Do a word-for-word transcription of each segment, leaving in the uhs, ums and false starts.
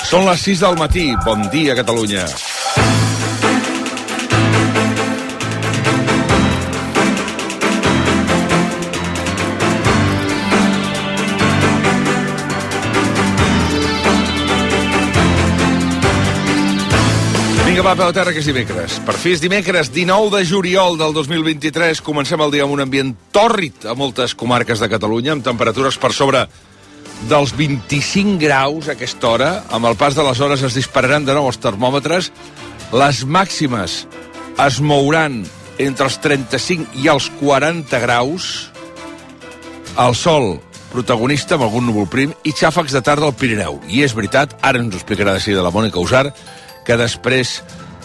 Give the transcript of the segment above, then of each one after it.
Són les sis del matí. Bon dia, Catalunya. Vinga, va, peu a terra, que és dimecres. Per fi és dimecres, dinou de juliol del dos mil vint-i-tres. Comencem el dia amb un ambient tòrrid a moltes comarques de Catalunya, amb temperatures per sobre dels vint-i-cinc graus a aquesta hora. Amb el pas de les hores es dispararan de nou els termòmetres. Les màximes es mouran entre els trenta-cinc i els quaranta graus. El sol protagonista amb algun núvol prim i xàfecs de tarda al Pirineu. I és veritat, ara ens ho explicarà de seguida la Mònica Usar, que després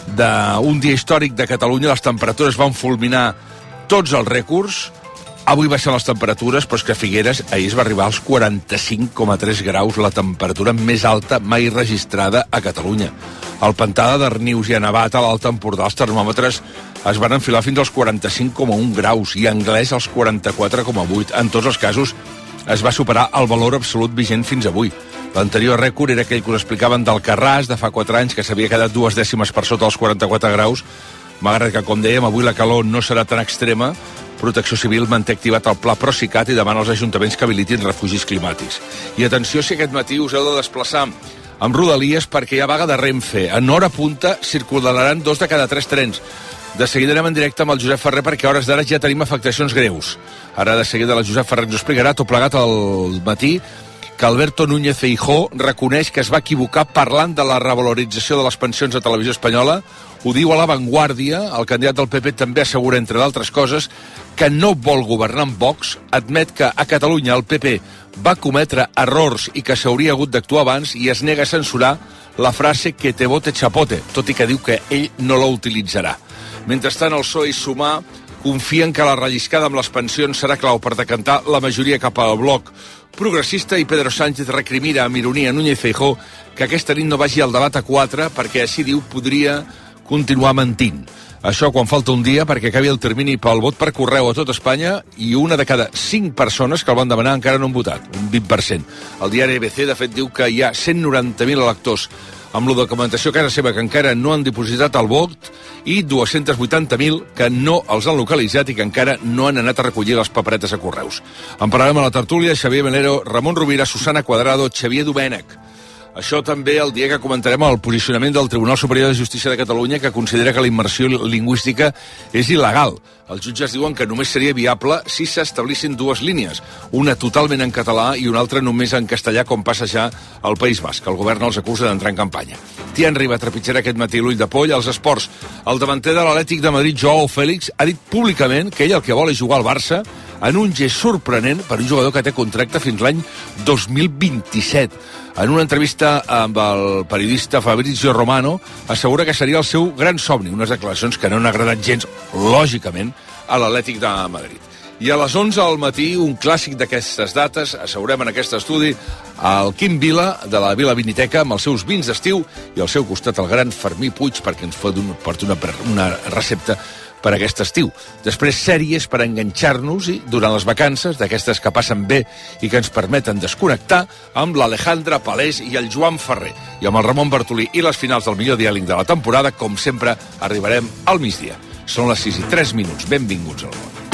d'un dia històric de Catalunya les temperatures van fulminar tots els rècords. Avui baixen les temperatures, però és que a Figueres ahir es va arribar als quaranta-cinc coma tres graus, la temperatura més alta mai registrada a Catalunya. Al pantà de Darnius i a Navata, a l'Alt Empordà, els termòmetres es van enfilar fins als quaranta-cinc coma un graus i a Anglès als quaranta-quatre coma vuit. En tots els casos es va superar el valor absolut vigent fins avui. L'anterior rècord era aquell que us explicaven d'Alcarràs, de fa quatre anys, que s'havia quedat dues dècimes per sota dels quaranta-quatre graus, malgrat que, com dèiem, avui la calor no serà tan extrema. Protecció Civil manté activat el Pla Procicat i demana als ajuntaments que habilitin refugis climàtics. I atenció si aquest matí us heu de desplaçar amb Rodalies perquè hi ha vaga de Renfe. En hora punta circularan dos de cada tres trens. De seguida anem en directe amb el Josep Ferrer perquè a hores d'ara ja tenim afectacions greus. Ara de seguida la Josep Ferrer ens ho explicarà, tot plegat al matí, que Alberto Núñez Feijóo reconeix que es va equivocar parlant de la revalorització de les pensions a Televisió Espanyola. Ho diu a La Vanguardia. El candidat del P P també assegura, entre d'altres coses, que no vol governar amb Vox, admet que a Catalunya el P P va cometre errors i que s'hauria hagut d'actuar abans i es nega a censurar la frase que te vote chapote, tot i que diu que ell no la utilitzarà. Mentrestant, el P S O E i Sumar confien que la relliscada amb les pensions serà clau per decantar la majoria cap al bloc progressista i Pedro Sánchez recrimina amb ironia a Núñez Feijóo que aquesta nit no vagi al debat a quatre perquè així diu podria continuar mentint. Això quan falta un dia perquè acabi el termini pel vot per correu a tot Espanya i una de cada cinc persones que el van demanar encara no han votat, un vint per cent. El diari A B C, de fet, diu que hi ha cent noranta mil electors amb la documentació a casa seva que encara no han dipositat el vot i dos-cents vuitanta mil que no els han localitzat i que encara no han anat a recollir les paperetes a correus. En parlarem a la tertúlia Xavier Melero, Ramon Rovira, Susana Cuadrado, Xavier Domènech. Això també el dia que comentarem el posicionament del Tribunal Superior de Justícia de Catalunya, que considera que la immersió lingüística és il·legal. Els jutges diuen que només seria viable si s'establissin dues línies, una totalment en català i una altra només en castellà, com passa ja al País Basc. El govern els acusa d'entrar en campanya. Tian Riba trepitjarà aquest matí l'ull de poll als esports. El davanter de l'Atlètic de Madrid, Joao Félix, ha dit públicament que ell el que vol és jugar al Barça en un gest sorprenent per un jugador que té contracte fins l'any dos mil vint-i-set. En una entrevista amb el periodista Fabrizio Romano, assegura que seria el seu gran somni, unes declaracions que no han agradat gens, lògicament, a l'Atlètic de Madrid. I a les onze al matí, un clàssic d'aquestes dates, assegurem en aquest estudi el Quim Vila, de la Vila Viniteca, amb els seus vins d'estiu, i al seu costat el gran Fermí Puig, perquè ens porta una, una recepta per aquest estiu. Després, sèries per enganxar-nos i durant les vacances, d'aquestes que passen bé i que ens permeten desconnectar, amb l'Alejandra Palés i el Joan Ferrer. I amb el Ramon Bartolí i les finals del millor diàleg de la temporada, com sempre, arribarem al migdia. Són les sis i tres minuts. Benvinguts al món.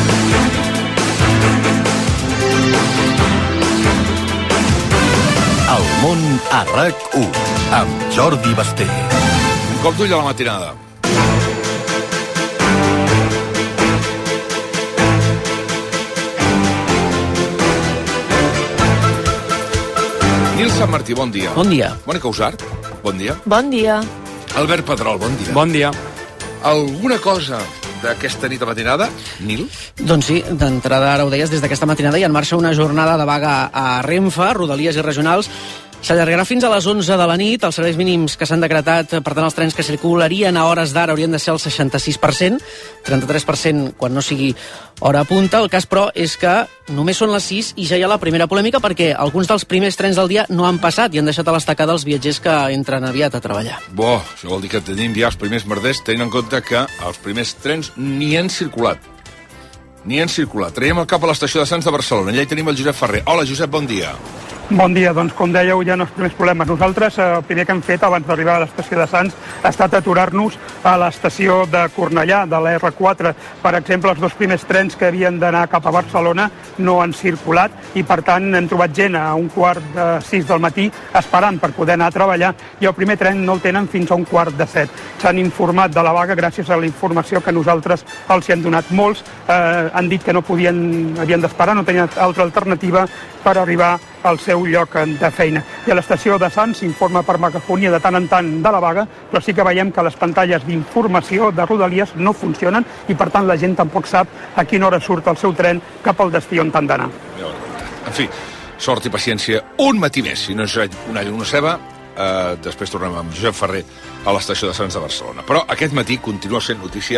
El món a RAC u, amb Jordi Basté. Un cop d'ull a la matinada. Nil Sant Martí, bon dia. Bon dia. Mònica Usart, bon dia. Bon dia. Albert Pedrol, bon dia. Bon dia. Alguna cosa d'aquesta nit a matinada, Nil? Doncs sí, d'entrada, ara ho deies, des d'aquesta matinada hi ha en marxa una jornada de vaga a Renfe, Rodalies i regionals. S'allargarà fins a les onze de la nit. Els serveis mínims que s'han decretat, per tant, els trens que circularien a hores d'ara haurien de ser el seixanta-sis per cent, trenta-tres per cent quan no sigui hora punta. El cas, però, és que només són les sis i ja hi ha la primera polèmica perquè alguns dels primers trens del dia no han passat i han deixat a l'estacada els viatgers que entren aviat a treballar. Bo, això vol dir que tenim ja els primers merders, tenint en compte que els primers trens ni han circulat. Ni han circulat. Traiem el cap a l'estació de Sants de Barcelona. Allà hi tenim el Josep Ferrer. Hola, Josep, bon dia. Bon dia, doncs com dèieu, hi ha els primers problemes. Nosaltres eh, el primer que hem fet abans d'arribar a l'estació de Sants ha estat aturar-nos a l'estació de Cornellà, de la erre quatre. Per exemple, els dos primers trens que havien d'anar cap a Barcelona no han circulat i per tant hem trobat gent a un quart de sis del matí esperant per poder anar a treballar i el primer tren no el tenen fins a un quart de set. S'han informat de la vaga gràcies a la informació que nosaltres els hi hem donat. Molts eh, han dit que no podien, havien d'esperar, no tenien altra alternativa per arribar al seu lloc de feina. I a l'estació de Sants s'informa per megafonia de tant en tant de la vaga, però sí que veiem que les pantalles d'informació de Rodalies no funcionen i per tant la gent tampoc sap a quina hora surt el seu tren cap al destí on han d'anar. En fi, sort i paciència un matí més. Si no és una lluna ceba, eh, després tornem amb Josep Ferrer a l'estació de Sants de Barcelona. Però aquest matí continua sent notícia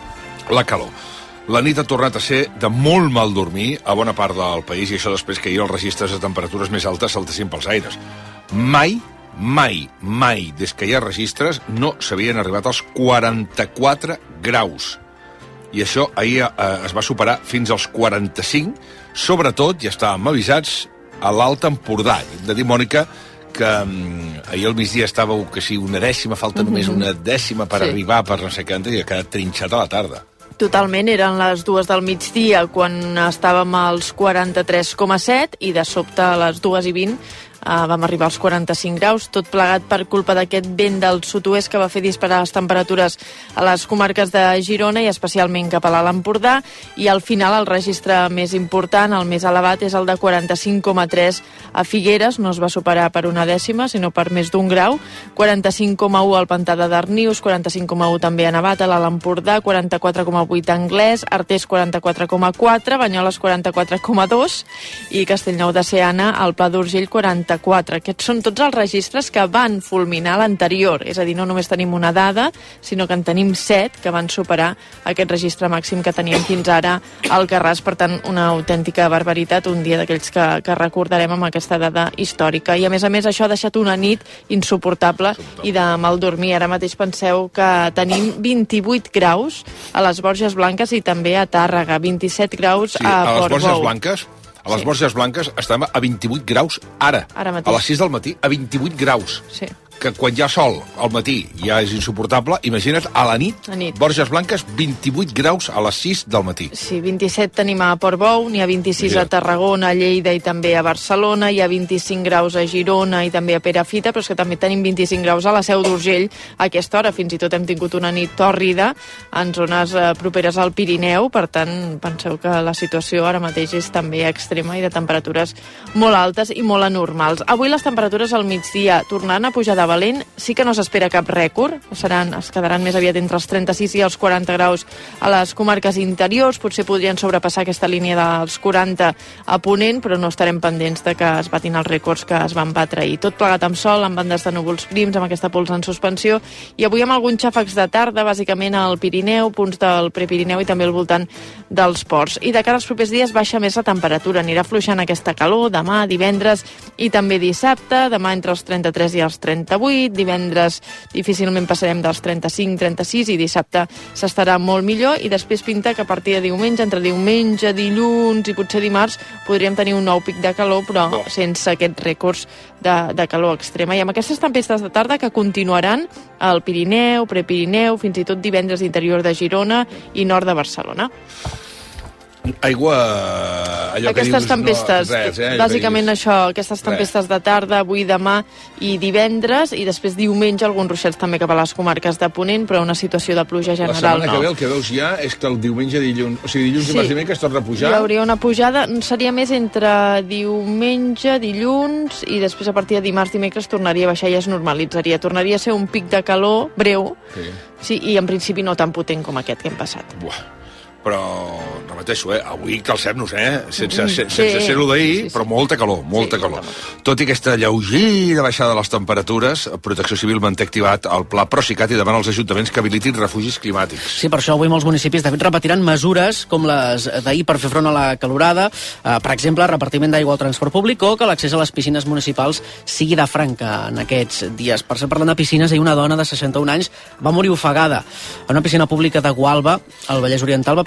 la calor. La nit ha tornat a ser de molt mal dormir a bona part del país i això després que ahir els registres de temperatures més altes saltessin pels aires. Mai, mai, mai, des que hi ha registres, no s'havien arribat als quaranta-quatre graus. I això ahir eh, es va superar fins als quaranta-cinc, sobretot, ja estàvem avisats, a l'Alt Empordà. Hem de dir, Mònica, que um, ahir al migdia estàveu que sí, una dècima, falta mm-hmm. només una dècima per sí. arribar per no sé què, i ha quedat trinxat a la tarda. Totalment, eren les dues del migdia quan estàvem als quaranta-tres coma set i de sobte a les dues i vint uh, vam arribar als quaranta-cinc graus, tot plegat per culpa d'aquest vent del sud-oest que va fer disparar les temperatures a les comarques de Girona i especialment cap a l'Alt Empordà, i al final el registre més important, el més elevat, és el de quaranta-cinc coma tres a Figueres, no es va superar per una dècima, sinó per més d'un grau, quaranta-cinc coma u al Pantà de Darnius, quaranta-cinc coma u també a Navata, a l'Alt Empordà, quaranta-quatre coma vuit a Anglès, Artés quaranta-quatre coma quatre, Banyoles quaranta-quatre coma dos i Castellnou de Seana, al Pla d'Urgell quaranta-quatre. Aquests són tots els registres que van fulminar l'anterior, és a dir, no només tenim una dada, sinó que en tenim set que van superar aquest registre màxim que teníem fins ara al Carràs, per tant, una autèntica barbaritat, un dia d'aquells que, que recordarem amb aquesta dada històrica. I a més a més això ha deixat una nit insuportable i de mal dormir. Ara mateix penseu que tenim vint-i-vuit graus a les Borges Blanques i també a Tàrrega, vint-i-set graus sí, a, a les Portbou. Borges Blanques, a les sí. Borges Blanques estem a vint-i-vuit graus ara, ara a les sis del matí, a vint-i-vuit graus. Sí. Que quan hi ha sol al matí ja és insuportable, imagina't a la nit, a nit. Borges Blanques, vint-i-vuit graus a les sis del matí. Sí, vint-i-set tenim a Portbou, n'hi ha vint-i-sis Mira. a Tarragona, a Lleida i també a Barcelona, hi ha vint-i-cinc graus a Girona i també a Perafita, però és que també tenim vint-i-cinc graus a la Seu d'Urgell a aquesta hora. Fins i tot hem tingut una nit tòrrida en zones eh, properes al Pirineu, per tant, penseu que la situació ara mateix és també extrema i de temperatures molt altes i molt anormals. Avui les temperatures al migdia tornaran a pujar de valent, sí que no s'espera cap rècord, seran, es quedaran més aviat entre els trenta-sis i els quaranta graus a les comarques interiors, potser podrien sobrepassar aquesta línia dels quaranta a Ponent, però no estarem pendents de que es batin els rècords que es van batre ahir. Tot plegat amb sol, amb bandes de núvols prims, amb aquesta pols en suspensió, i avui amb alguns xàfecs de tarda, bàsicament al Pirineu, punts del Prepirineu i també al voltant dels ports. I de cara als propers dies baixa més la temperatura, anirà fluixant aquesta calor, demà, divendres i també dissabte, demà entre els trenta-tres i els trenta-vuit, divendres difícilment passarem dels trenta-cinc trenta-sis i dissabte s'estarà molt millor, i després pinta que a partir de diumenge, entre diumenge, dilluns i potser dimarts, podríem tenir un nou pic de calor, però oh. sense aquests rècords de, de calor extrema. I amb aquestes tempestes de tarda que continuaran al Pirineu, Prepirineu, fins i tot divendres interior de Girona i nord de Barcelona. Aigua, allò aquestes que dius, tempestes, no, res, eh, bàsicament això, aquestes tempestes res. de tarda, avui, demà i divendres, i després diumenge alguns ruixats també cap a les comarques de Ponent, però una situació de pluja general no. La setmana que ve el que veus ja és que el diumenge, dilluns, o sigui, dilluns, sí. dimarts, dimecres torna a pujar. Hi hauria una pujada, seria més entre diumenge, dilluns, i després a partir de dimarts, dimecres tornaria a baixar i es normalitzaria. Tornaria a ser un pic de calor breu, sí. Sí, i en principi no tan potent com aquest que hem passat. Buah. Però, repeteixo, eh, avui calcem-nos, eh? Sense, Mm, sense, sí. sense ser-ho d'ahir, Sí, sí. però molta calor, molta Sí, calor. molta. Tot i aquesta lleugera baixada de les temperatures, Protecció Civil manté activat el pla Procicat i demana als ajuntaments que habilitin refugis climàtics. Sí, per això avui molts municipis, de fet, repetiran mesures com les d'ahir per fer front a la calorada, eh, per exemple, repartiment d'aigua al transport públic o que l'accés a les piscines municipals sigui de franca en aquests dies. Per ser parlant de piscines, ahir una dona de seixanta-un anys va morir ofegada. En una piscina pública de Gualba, al Vallès Oriental, va passar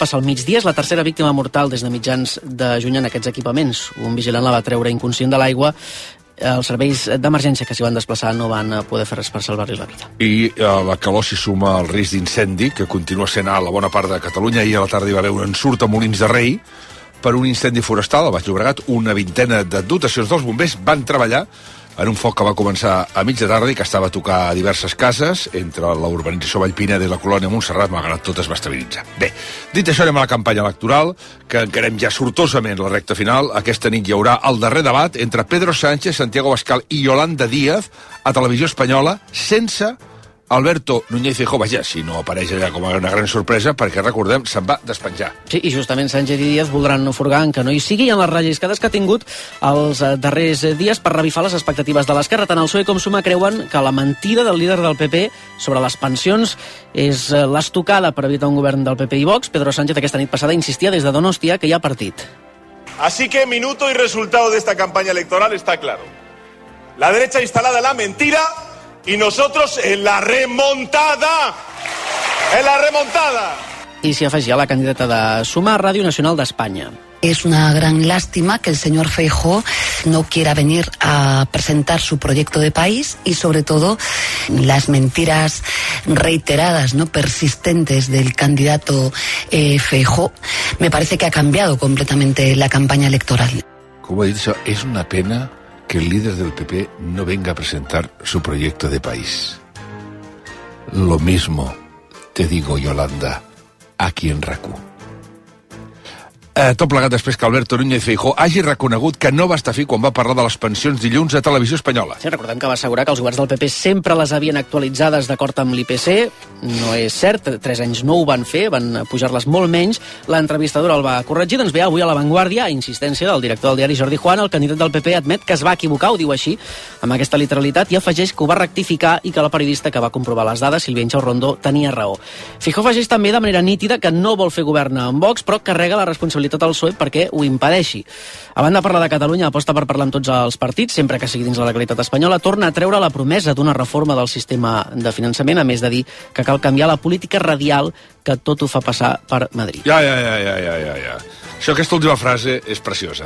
passa al migdia. És la tercera víctima mortal des de mitjans de juny en aquests equipaments. Un vigilant la va treure inconscient de l'aigua. Els serveis d'emergència que s'hi van desplaçar no van poder fer res per salvar-li la vida. I a la calor s'hi suma el risc d'incendi, que continua sent alt a la bona part de Catalunya. Ahir a la tarda hi va haver un ensurt a Molins de Rei per un incendi forestal al Baix Llobregat. Una vintena de dotacions dels bombers van treballar en un foc que va començar a mitja tarda i que estava a tocar a diverses cases entre la urbanització Vallpineda i la colònia Montserrat, malgrat tot es va estabilitzar. Bé, dit això, anem a la campanya electoral, que encarem ja sortosament la recta final. Aquesta nit hi haurà el darrer debat entre Pedro Sánchez, Santiago Abascal i Yolanda Díaz a Televisió Espanyola, sense Alberto Núñez Feijóo, vaja, si no apareix allà com a una gran sorpresa, perquè, recordem, se'n va despenjar. Sí, i justament Sánchez i Díaz voldran ofurgar en que no hi sigui, i en les relliscades que ha tingut els darrers dies per revifar les expectatives de l'esquerra. Tant el P S O E com Suma creuen que la mentida del líder del P P sobre les pensions és l'estocada per evitar un govern del P P i Vox. Pedro Sánchez aquesta nit passada insistia des de Donostia que hi ha partit. Así que minuto y resultado de esta campaña electoral está claro. La derecha instalada en la mentira y nosotros en la remontada. En la remontada. I s'hi afegia la candidata de Suma a Ràdio Nacional d'Espanya. Es una gran lástima que el señor Feijóo no quiera venir a presentar su proyecto de país y, sobre todo, las mentiras reiteradas, no persistentes del candidato eh, Feijóo. Me parece que ha cambiado completamente la campaña electoral. Como he dicho, es una pena que el líder del P P no venga a presentar su proyecto de país. Lo mismo te digo, Yolanda, aquí en RAC u. Eh, tot plegat després que Alberto Núñez Feijóo hagi reconegut que no va estar fi quan va parlar de les pensions dilluns a Televisió Espanyola. Sí, recordem que va assegurar que els governs del P P sempre les havien actualitzades d'acord amb l'I P C. No és cert, tres anys no ho van fer, van pujar-les molt menys. L'entrevistadora el va corregir. Doncs bé, avui a La Vanguardia, a insistència del director del diari Jordi Juan, el candidat del P P admet que es va equivocar, ho diu així, amb aquesta literalitat, i afegeix que ho va rectificar i que la periodista que va comprovar les dades, Silvia Inchau Rondó, tenia raó. Feijóo afegeix també de manera nítida que no vol fer govern amb Vox, però carrega la responsabilitat al P S O E perquè ho impedeixi. A banda de parlar de Catalunya, aposta per parlar amb tots els partits, sempre que sigui dins la legalitat espanyola, torna a treure la promesa d'una reforma del sistema de finançament, a més de dir que cal canviar la política radial, que tot ho fa passar per Madrid. Ja, ja, ja, ja, ja, ja, ja. Això, aquesta última frase és preciosa.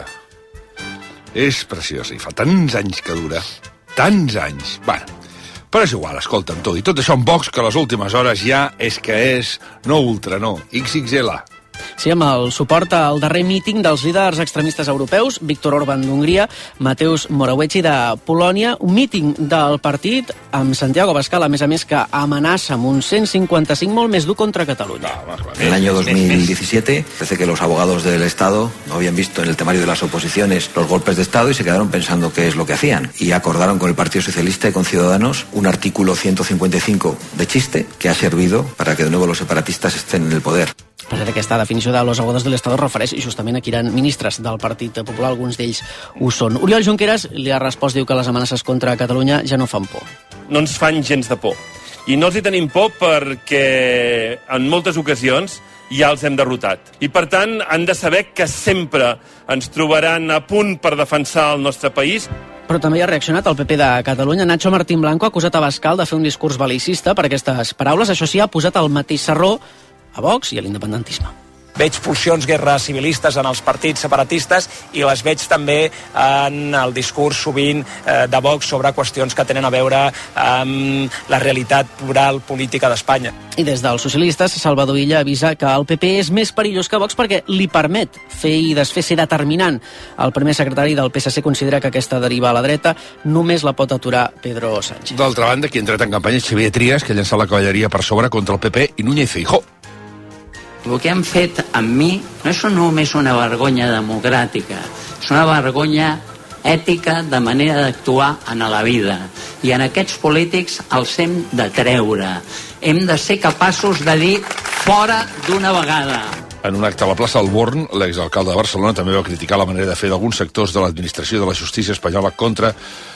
És preciosa, i fa tants anys que dura. Tants anys. Bueno, però és igual, escolta'm tot. I tot això amb Vox, que a les últimes hores ja és que és, no ultra, no, ics ics ele. Sí, amb el suport al darrer míting dels líders extremistes europeus, Viktor Orbán d'Hongria, Mateusz Morawiecki de Polònia, un míting del partit amb Santiago Abascal, a més a més, que amenaça amb un cent cinquanta-cinc molt més dur contra Catalunya. En el año dos mil diecisiete, parece que los abogados del Estado no habían visto en el temario de las oposiciones los golpes de Estado y se quedaron pensando qué es lo que hacían. Y acordaron con el Partido Socialista y con Ciudadanos un artículo ciento cincuenta y cinco de chiste que ha servido para que de nuevo los separatistas estén en el poder. Per cert, aquesta definició de los abogados del Estado refereix justament a qui eren ministres del Partit Popular, alguns d'ells ho són. Oriol Junqueras li ha respost, diu que les amenaces contra Catalunya ja no fan por. No ens fan gens de por. I no els hi tenim por perquè en moltes ocasions ja els hem derrotat. I per tant han de saber que sempre ens trobaran a punt per defensar el nostre país. Però també hi ha reaccionat el P P de Catalunya. Nacho Martín Blanco ha acusat a Abascal de fer un discurs bel·licista per aquestes paraules. Això sí, ha posat el mateix sarró a Vox i a l'independentisme. Veig pulsions guerres civilistes en els partits separatistes i les veig també en el discurs sovint eh, de Vox sobre qüestions que tenen a veure amb la realitat plural política d'Espanya. I des dels socialistes, Salvador Illa avisa que el P P és més perillós que Vox perquè li permet fer i desfer, ser determinant. El primer secretari del P S C considera que aquesta deriva a la dreta només la pot aturar Pedro Sánchez. D'altra banda, qui ha entrat en campanya és Xavier Trias, que ha llançat la cavalleria per sobre contra el P P i Núñez Feijóo. El que han fet amb mi no és només una vergonya democràtica, és una vergonya ètica de manera d'actuar en la vida. I en aquests polítics els hem de treure. Hem de ser capaços de dir fora d'una vegada. En un acte a la plaça del Born, l'exalcalde de Barcelona també va criticar la manera de fer d'alguns sectors de l'administració de la justícia espanyola contra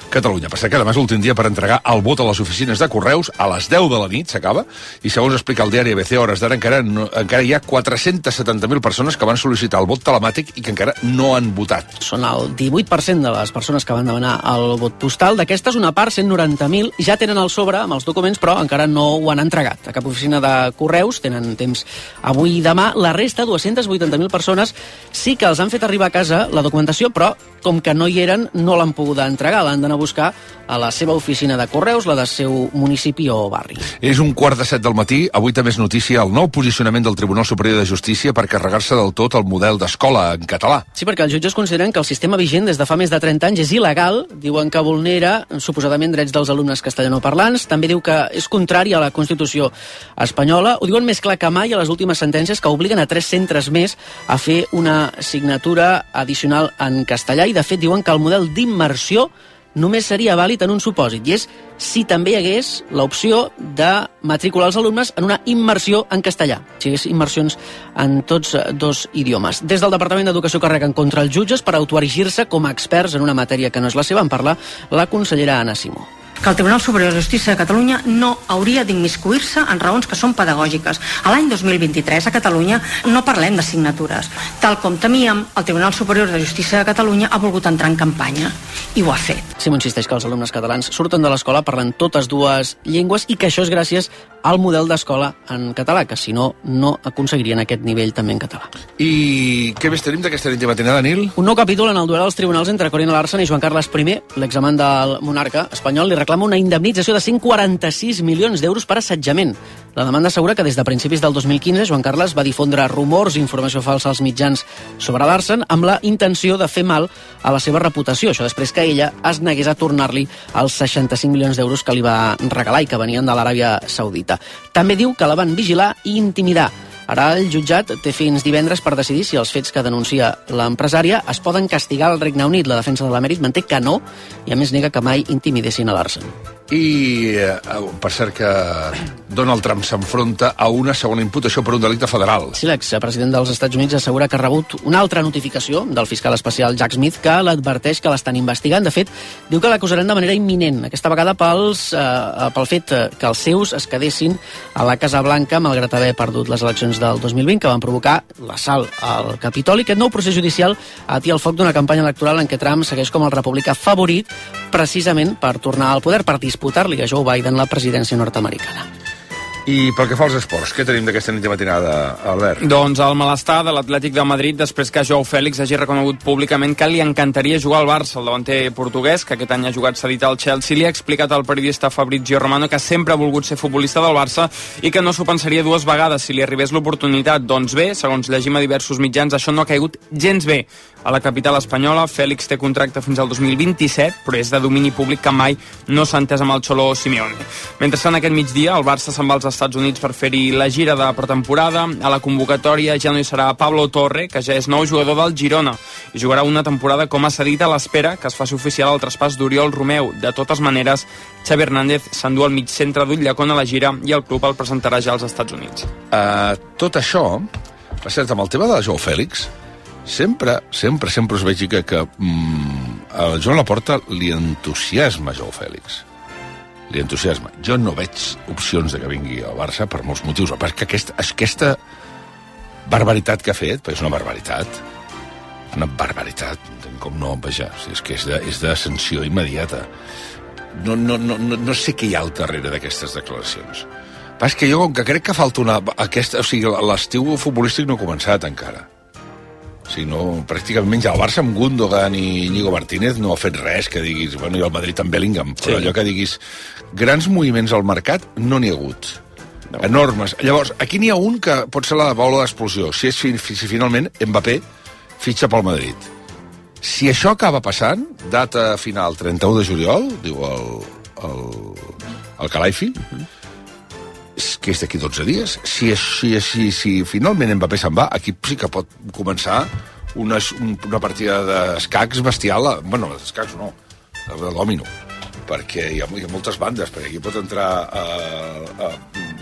Catalunya. Per cert que demà és l'últim dia per entregar el vot a les oficines de Correus a les deu de la nit, s'acaba, i segons explica el diari A B C, hores d'ara encara, no, encara hi ha quatre-cents setanta mil persones que van sol·licitar el vot telemàtic i que encara no han votat. Són el divuit per cent de les persones que van demanar el vot postal. D'aquestes, una part, cent noranta mil, ja tenen el sobre amb els documents, però encara no ho han entregat a cap oficina de Correus. Tenen temps avui i demà. La resta, dues-centes vuitanta mil persones, sí que els han fet arribar a casa la documentació, però com que no hi eren, no l'han pogut entregar. L'han d'anar a buscar a la seva oficina de Correus, la del seu municipi o barri. És un quart de set del matí. Avui també és notícia el nou posicionament del Tribunal Superior de Justícia per carregar-se del tot el model d'escola en català. Sí, perquè els jutges consideren que el sistema vigent des de fa més de trenta anys és il·legal. Diuen que vulnera suposadament drets dels alumnes castellanoparlants. També diu que és contrari a la Constitució espanyola. Ho diuen més clar que mai a les últimes sentències, que obliguen a tres centres més a fer una assignatura addicional en castellà, i de fet diuen que el model d'immersió només seria vàlid en un supòsit, i és si també hi hagués l'opció de matricular els alumnes en una immersió en castellà, si hi hagués immersions en tots dos idiomes. Des del Departament d'Educació carreguen contra els jutges per autoerigir-se com a experts en una matèria que no és la seva. En parla la consellera Anna Simó. Que el Tribunal Superior de Justícia de Catalunya no hauria d'immiscuir-se en raons que són pedagògiques. A l'any dos mil vint-i-tres a Catalunya no parlem d'assignatures. Tal com temíem, el Tribunal Superior de Justícia de Catalunya ha volgut entrar en campanya i ho ha fet. Simó insisteix que els alumnes catalans surten de l'escola parlant totes dues llengües i que això és gràcies al model d'escola en català, que si no, no aconseguirien aquest nivell també en català. I què més tenim d'aquesta nit matinada, Nil? Un nou capítol en el duel als tribunals entre Corina Larsen i Joan Carles I, l'examant del monarca espanyol, li reclama una indemnització de cent quaranta-sis milions d'euros per assetjament. La demanda assegura que des de principis del dos mil quinze Joan Carles va difondre rumors i informació falsa als mitjans sobre Larsen amb la intenció de fer mal a la seva reputació. Això després que ella es negués a tornar-li els seixanta-cinc milions d'euros que li va regalar i que venien de l'Aràbia Saudita. També diu que la van vigilar i intimidar. Ara el jutjat té fins divendres per decidir si els fets que denuncia l'empresària es poden castigar al Regne Unit. La defensa de l'emèrit manté que no, i a més nega que mai intimidessin a Larsen. I, eh, per cert, que Donald Trump s'enfronta a una segona imputació per un delicte federal. Sí, l'expresident dels Estats Units assegura que ha rebut una altra notificació del fiscal especial Jack Smith que l'adverteix que l'estan investigant. De fet, diu que l'acusaran de manera imminent, aquesta vegada pels, eh, pel fet que els seus es quedessin a la Casa Blanca malgrat haver perdut les eleccions del dos mil vint, que van provocar l'assalt al Capitoli. Aquest nou procés judicial atia el foc d'una campanya electoral en què Trump segueix com el republicà favorit precisament per tornar al poder, per disputar-li a Joe Biden la presidència nord-americana. I pel que fa als esports, què tenim d'aquesta nit de matinada, Albert? Doncs el malestar de l'Atlètic de Madrid després que Joao Fèlix hagi reconegut públicament que li encantaria jugar al Barça. El davanter portuguès, que aquest any ha jugat cedit al Chelsea, li ha explicat al periodista Fabrizio Romano que sempre ha volgut ser futbolista del Barça i que no s'ho pensaria dues vegades si li arribés l'oportunitat. Doncs bé, segons llegim a diversos mitjans, això no ha caigut gens bé. A la capital espanyola, Fèlix té contracte fins al dos mil vint-i-set, però és de domini públic que mai no s'ha entès amb el Xolo Simeone. Mentrestant, aquest migdia, el Barça se'n va als Estats Units per fer-hi la gira de pretemporada. A la convocatòria ja no hi serà Pablo Torre, que ja és nou jugador del Girona, i jugarà una temporada com a cedit a l'espera que es faci oficial el traspàs d'Oriol Romeu. De totes maneres, Xavi Hernández s'endú al mig centre d'Ullacón a la gira i el club el presentarà ja als Estats Units. Uh, tot això, per cert, amb el tema de Joao Fèlix, sempre, sempre, sempre us veig que, que mm, a Joan Laporta li entusiasma Joao Fèlix. Li entusiasma. Jo no veig opcions de que vingui al Barça per molts motius, perquè aquesta, aquesta barbaritat que ha fet, perquè és una barbaritat, una barbaritat, com no, vaja, és que és de, és de sanció immediata. No, no, no, no, no sé què hi ha al darrere d'aquestes declaracions. Però és que jo, com que crec que falta una... Aquesta, o sigui, l'estiu futbolístic no ha començat encara. O sigui, no, pràcticament ja el Barça amb Gundogan i Íñigo Martínez no ha fet res que diguis, bueno, i el Madrid amb Bellingham, però sí. Allò que diguis, grans moviments al mercat no n'hi ha hagut. No. Enormes. Llavors, aquí n'hi ha un que pot ser la bola d'explosió, si és si finalment Mbappé fitxa pel Madrid. Si això acaba passant, data final trenta-u de juliol, diu el, el, el Calaifi, uh-huh. que és d'aquí dotze dies, si, si, si, si finalment Mbappé se'n va, aquí sí que pot començar una, una partida d'escacs bestial, bueno, d'escacs no, de dòmino, perquè hi ha, hi ha moltes bandes, perquè aquí pot entrar uh, uh,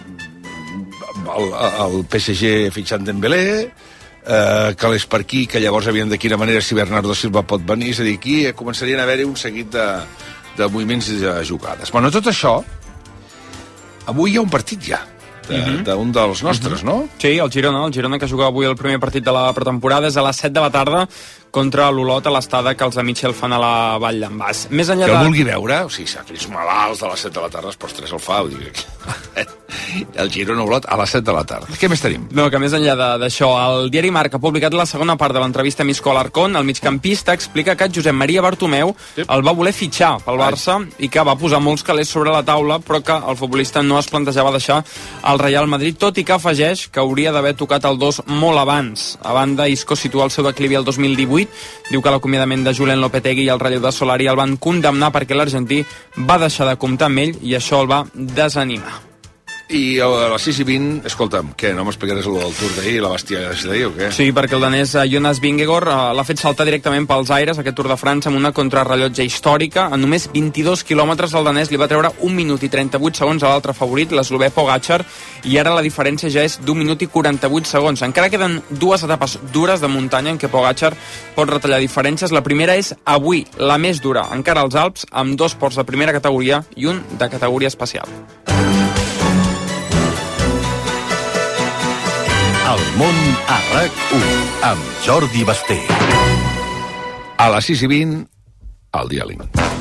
el, el P S G fitxant Dembélé, uh, que l'és per aquí, que llavors havien de quina manera si Bernardo Silva pot venir, és a dir, aquí començarien a haver-hi un seguit de de moviments i de jugades. Bueno, tot això, avui hi ha un partit ja, d'un de, uh-huh. dels nostres, uh-huh. no? Sí, el Girona, el Girona que juga avui el primer partit de la pretemporada és a les set de la tarda contra l'Olot a l'estada que els de Mitchell fan a la Vall d'en Bas. Més enllà que el de... vulgui veure, o sigui, aquells malalts de les set de la tarda, els postres el fa, ho dic. El Girona Olot a les set de la tarda. Què més tenim? No, que més enllà d'això, el diari Marc ha publicat la segona part de l'entrevista a Misco Alarcón. El migcampista explica que Josep Maria Bartomeu sí. el va voler fitxar pel Barça Ai. i que va posar molts calés sobre la taula, però que el futbolista no es plantejava deixar el Real Madrid, tot i que afegeix que hauria d'haver tocat el dos molt abans. A banda, Isco situa el seu declivi el dos mil divuit. Diu que l'acomiadament de Julen Lopetegui i el relleu de Solari el van condemnar perquè l'argentí va deixar de comptar amb ell i això el va desanimar. I a les sis i vint, escolta'm, què, no m'explicaràs el del Tour d'ahir, la bèstia d'ahir o què? Sí, perquè el danès Jonas Vingegaard uh, l'ha fet saltar directament pels aires, aquest Tour de França, amb una contrarrellotge històrica. En només vint-i-dos quilòmetres el danès li va treure un minut i trenta-vuit segons a l'altre favorit, l'eslovè Pogačar, i ara la diferència ja és d'un minut i quaranta-vuit segons. Encara queden dues etapes dures de muntanya en què Pogačar pot retallar diferències. La primera és avui, la més dura, encara als Alps, amb dos ports de primera categoria i un de categoria especial. El món a RAC u, amb Jordi Basté. A les sis i vint, al Diàling.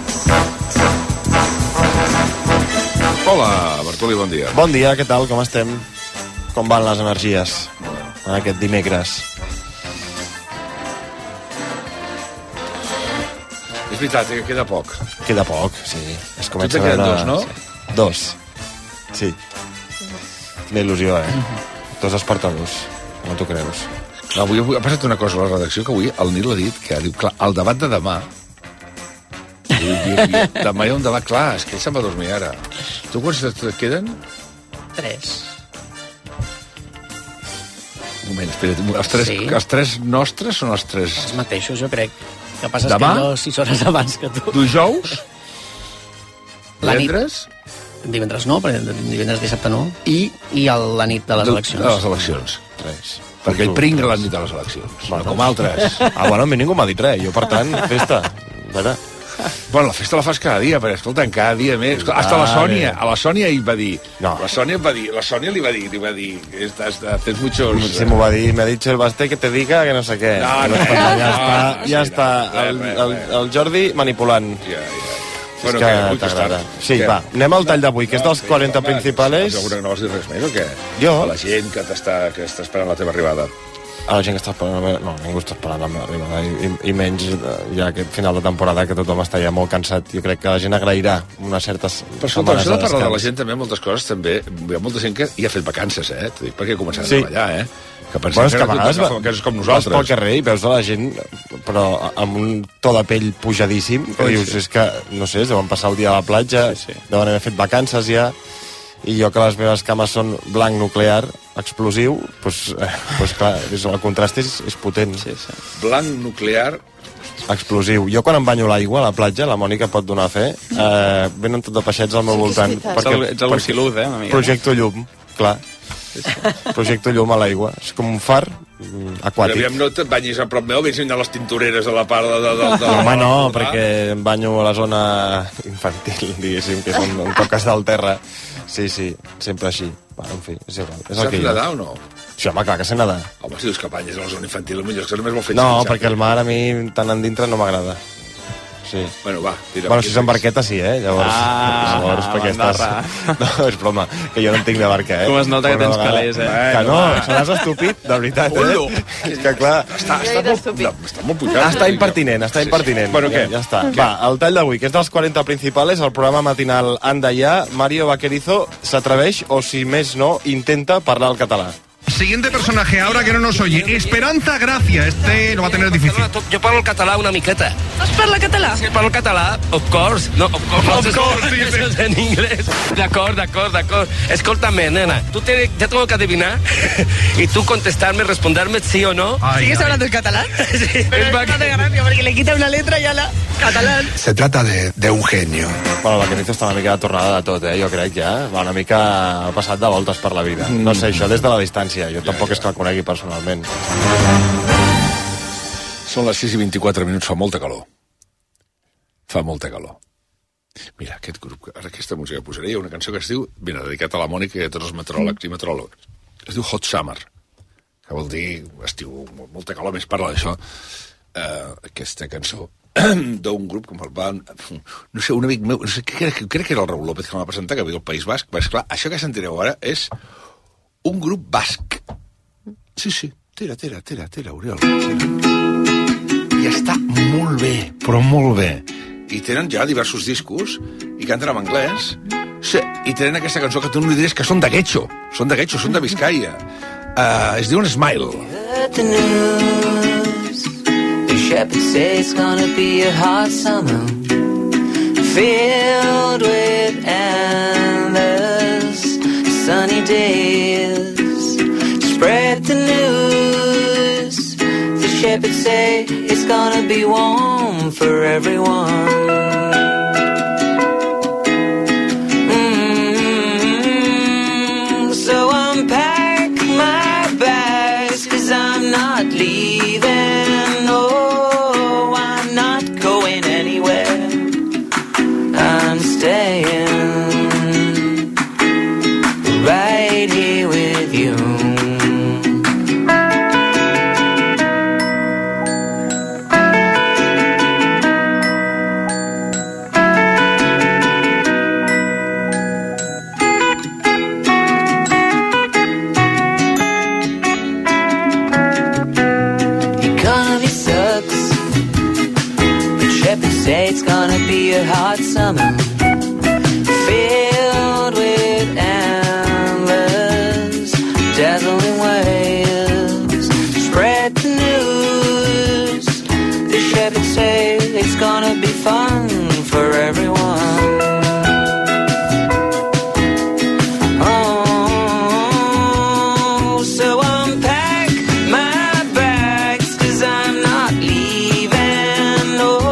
Hola, Bartoli, bon dia. Bon dia, què tal, com estem? Com van les energies en aquest dimecres? És veritat, que queda poc. Queda poc, sí. Es comença a veure... dos, no? Sí. Dos. Sí. Quina il·lusió, eh? Dos espartadors, no t'ho creus. Avui ha passat una cosa a la redacció que avui el Nil ha dit, que diu, clar, el debat de demà, i, i, i, demà hi ha un debat, clar, és que ell se'n va dormir ara. Tu quants et queden? Tres. Un moment, espera't, els tres, sí. els tres nostres són els tres... Els mateixos, jo crec. El que passa demà? És que jo sis hores abans que tu. Dijous? Divendres? Divendres no, perquè divendres dissabte no. I? I el, la nit de les eleccions. De les eleccions. Res. Perquè ell pringa la nit de les eleccions. Bueno. No com altres. Ah, bueno, a mi ningú m'ha dit res. Jo, per tant, festa. A veure... Bueno, la festa la fas cada dia, perquè, escolta, cada dia més. Hasta la Sònia, a la Sònia ell va dir... No. La Sònia va dir, la Sònia li va dir, li va dir, haces muchos... Sí, m'ho va dir, me ha dicho el Basté que te diga que no sé què. No, no, no, ja no, està, no, ja sí, està no, el, el, el Jordi manipulant. Ja, ja. És bueno, que t'agrada. Sí, què? Va, anem al tall d'avui, que és dels quaranta va, principals. Segur que no vas dir res més, o què? Jo? A la gent que t'està que està esperant la teva arribada. A la gent que està esperant la meva... No, ningú està esperant la meva arribada. I, i, i menys ja aquest final de temporada que tothom està ja molt cansat. Jo crec que la gent agrairà unes certes... Però escolta, això de parlar de la gent també, moltes coses també... Hi ha molta gent que hi ha fet vacances, eh? T'ho dic perquè començant sí. a treballar, eh? Que pensem bueno, que, que a vegades va, que és com nosaltres. Vas pel carrer i veus a la gent, però amb un to de pell pujadíssim, que dius, sí. és que, no sé, deuen passar el dia a la platja, sí, sí. deuen haver fet vacances ja, i jo que les meves cames són blanc nuclear, explosiu, doncs, eh, doncs clar, el contrast és, és potent. Sí, sí. Blanc nuclear... Explosiu. Jo quan em banyo l'aigua a la platja, la Mònica pot donar fe, eh, venen tot de peixets al meu sí, voltant. Perquè, ets el luciluz, eh, una mica. Projecto llum, clar. Projecto llum a l'aigua. És com un far aquàtic. Però aviam, no et banyis a prop meu, vés a les tintoreres a la part de... de, de, de no, home, no, perquè em banyo a la zona infantil, diguéssim, que és on, on toques del terra. Sí, sí, sempre així. Bueno, en fi, és igual. És Saps nedar o no? Sí, home, clar que sé nedar. Home, si dius que banyes a la zona infantil, potser és que només vol fer... No, perquè el mar a mi tan endintre no m'agrada. Sí. Bueno, va. Tira, bueno, si és en barqueta, sí, eh? Llavors, ah, llavors perquè estàs... No, és broma, que jo no entenc de barca, eh? Com es nota que tens calés, eh? Que no, seràs estúpid, de veritat, eh? És que, clar... Està, està, molt, no, està molt pujat. Està impertinent, està impertinent. Bueno, què? Ja està. Va, el tall d'avui, que és dels quaranta principals, el programa matinal Anda Ya, Mario Vaquerizo s'atreveix, o si més no, intenta parlar el català. Siguiente personaje, ahora que no nos oye. Esperanza Gracia. Este lo va a tener difícil. Jo parlo el català una miqueta. Es parla català? Sí, parlo el català. Of course. No, of course. Of course, sí, sí. Es en inglés. D'acord, d'acord, d'acord. Escúltame, nena. Tú te, te tengo que adivinar y tú contestarme, responderme sí o no. Ay, ¿Sigues ay. hablando el catalán? Sí. Pero es más de gracia porque le quita una letra y a la catalán. Se trata de, de un genio. Bueno, la Vaquerizo està una mica de tornada de tot, eh? Jo crec ja. Va una mica passat de voltes per la vida. No sé, això des de la distància. Jo tampoc és que el conegui personalment. Són les sis i vint-i-quatre minuts, fa molta calor. Fa molta calor. Mira, aquest grup, ara aquesta música que posaré, hi ha una cançó que es diu, mira, dedicat a la Mònica i a tots els meteoròlegs i meteoròlegs. Es diu Hot Summer, que vol dir estiu, molta calor, més parla d'això, uh, aquesta cançó d'un grup que va, no sé, un amic meu, no sé, crec, crec que era el Raúl López que m'ha presentat, que viu al País Basc, va, esclar, això que sentireu ara és un grup basc. Sí, sí, tira, tira, tira, tira, Oriol. Tira. I està molt bé, però molt bé. I tenen ja diversos discos i canten en anglès. Sí, i tenen aquesta cançó que tu no li diries que són de Guecho, són de Guecho, són de Vizcaya. Uh, es diuen Smile. The news, the shepherds say it's gonna be a hot summer, filled with endless sunny days. Spread the news, the shepherds say it's gonna be warm for everyone. Mm-hmm. So unpack my bags, 'cause I'm not leaving. No, I'm not going anywhere. I'm staying right here with you. Say it's gonna be a hot summer, filled with endless, dazzling waves. Spread the news, the shepherds say it's gonna be fun for everyone. Oh, so unpack my bags, 'cause I'm not leaving. No,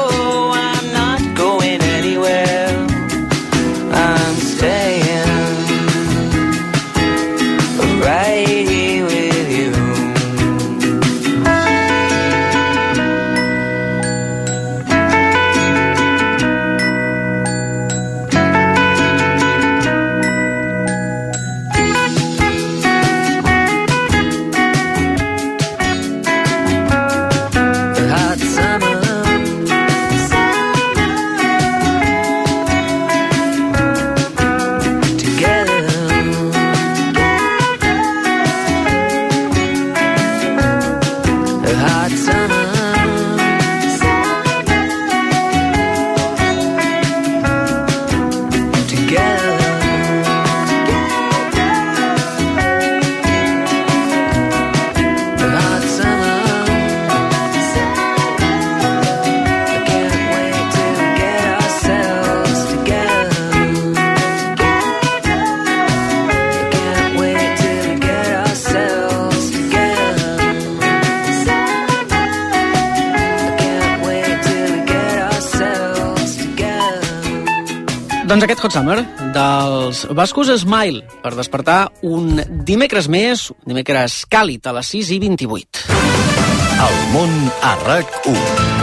Doncs aquest Hot Summer dels bascos Smile, per despertar un dimecres més, un dimecres càlid a les sis i vint-i-vuit. El món a RAC u.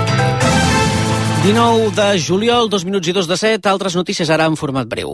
dinou de juliol, dos minuts i dos de set, altres notícies ara en format breu.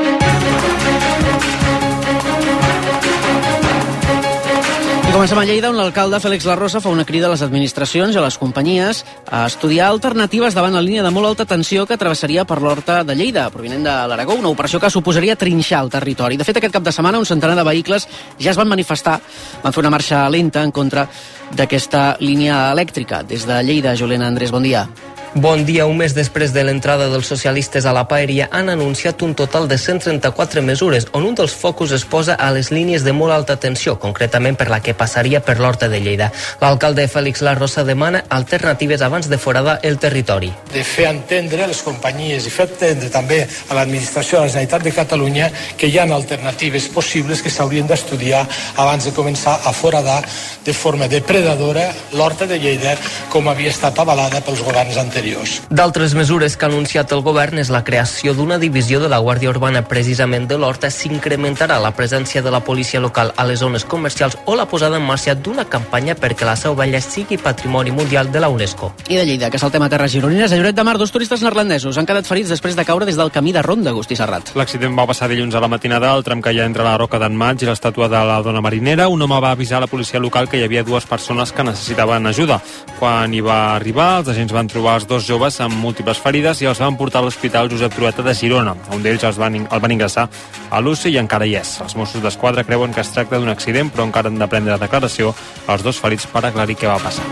I comencem a Lleida, on l'alcalde Félix Larrosa fa una crida a les administracions i a les companyies a estudiar alternatives davant la línia de molt alta tensió que travessaria per l'Horta de Lleida, provinent de l'Aragó, una operació que suposaria trinxar el territori. De fet, aquest cap de setmana un centenar de vehicles ja es van manifestar, van fer una marxa lenta en contra d'aquesta línia elèctrica. Des de Lleida, Juliana Andrés, bon dia. Bon dia. Un mes després de l'entrada dels socialistes a la paeria han anunciat un total de cent trenta-quatre mesures, on un dels focus es posa a les línies de molt alta tensió, concretament per la que passaria per l'Horta de Lleida. L'alcalde Félix Larrosa demana alternatives abans de foradar el territori. De fer entendre a les companyies i fer entendre també a l'administració de la Generalitat de Catalunya que hi ha alternatives possibles que s'haurien d'estudiar abans de començar a foradar de forma depredadora l'Horta de Lleida, com havia estat avalada pels governs anteriors. anteriors. D'altres mesures que ha anunciat el govern és la creació d'una divisió de la Guàrdia Urbana precisament de l'Horta, s'incrementarà la presència de la policia local a les zones comercials o la posada en marxa d'una campanya perquè la Seu Vella sigui patrimoni mundial de la UNESCO. I de Lleida, que saltem a terres gironines, a Lloret de Mar, dos turistes neerlandesos han quedat ferits després de caure des del camí de Ronda, Agustí Serrat. L'accident va passar dilluns a la matinada al tram que hi ha entre la Roca d'en Maig i l'estàtua de la dona marinera. Un home va avisar a la policia local que hi havia dues persones que necessitaven ajuda. Quan hi va arribar, els agents van trobar els dos joves amb múltiples ferides i els van portar a l'Hospital Josep Trueta de Girona. Un d'ells els van, el van ingressar a l'U C I i encara hi és. Els Mossos d'Esquadra creuen que es tracta d'un accident, però encara han de prendre declaració als dos ferits per aclarir què va passar.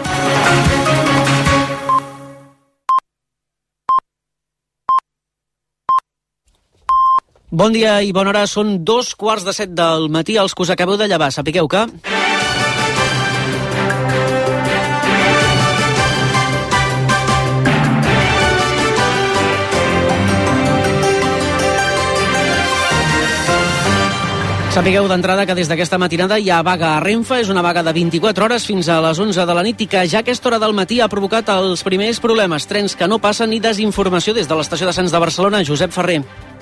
Bon dia i bona hora, són dos quarts de set del matí, els que us acabeu de llevar. Sapigueu que... Sapigueu d'entrada que des d'aquesta matinada hi ha vaga a Renfe, és una vaga de vint-i-quatre hores fins a les onze de la nit i que ja a aquesta hora del matí ha provocat els primers problemes, trens que no passen i desinformació des de l'estació de Sants de Barcelona. Josep Ferrer.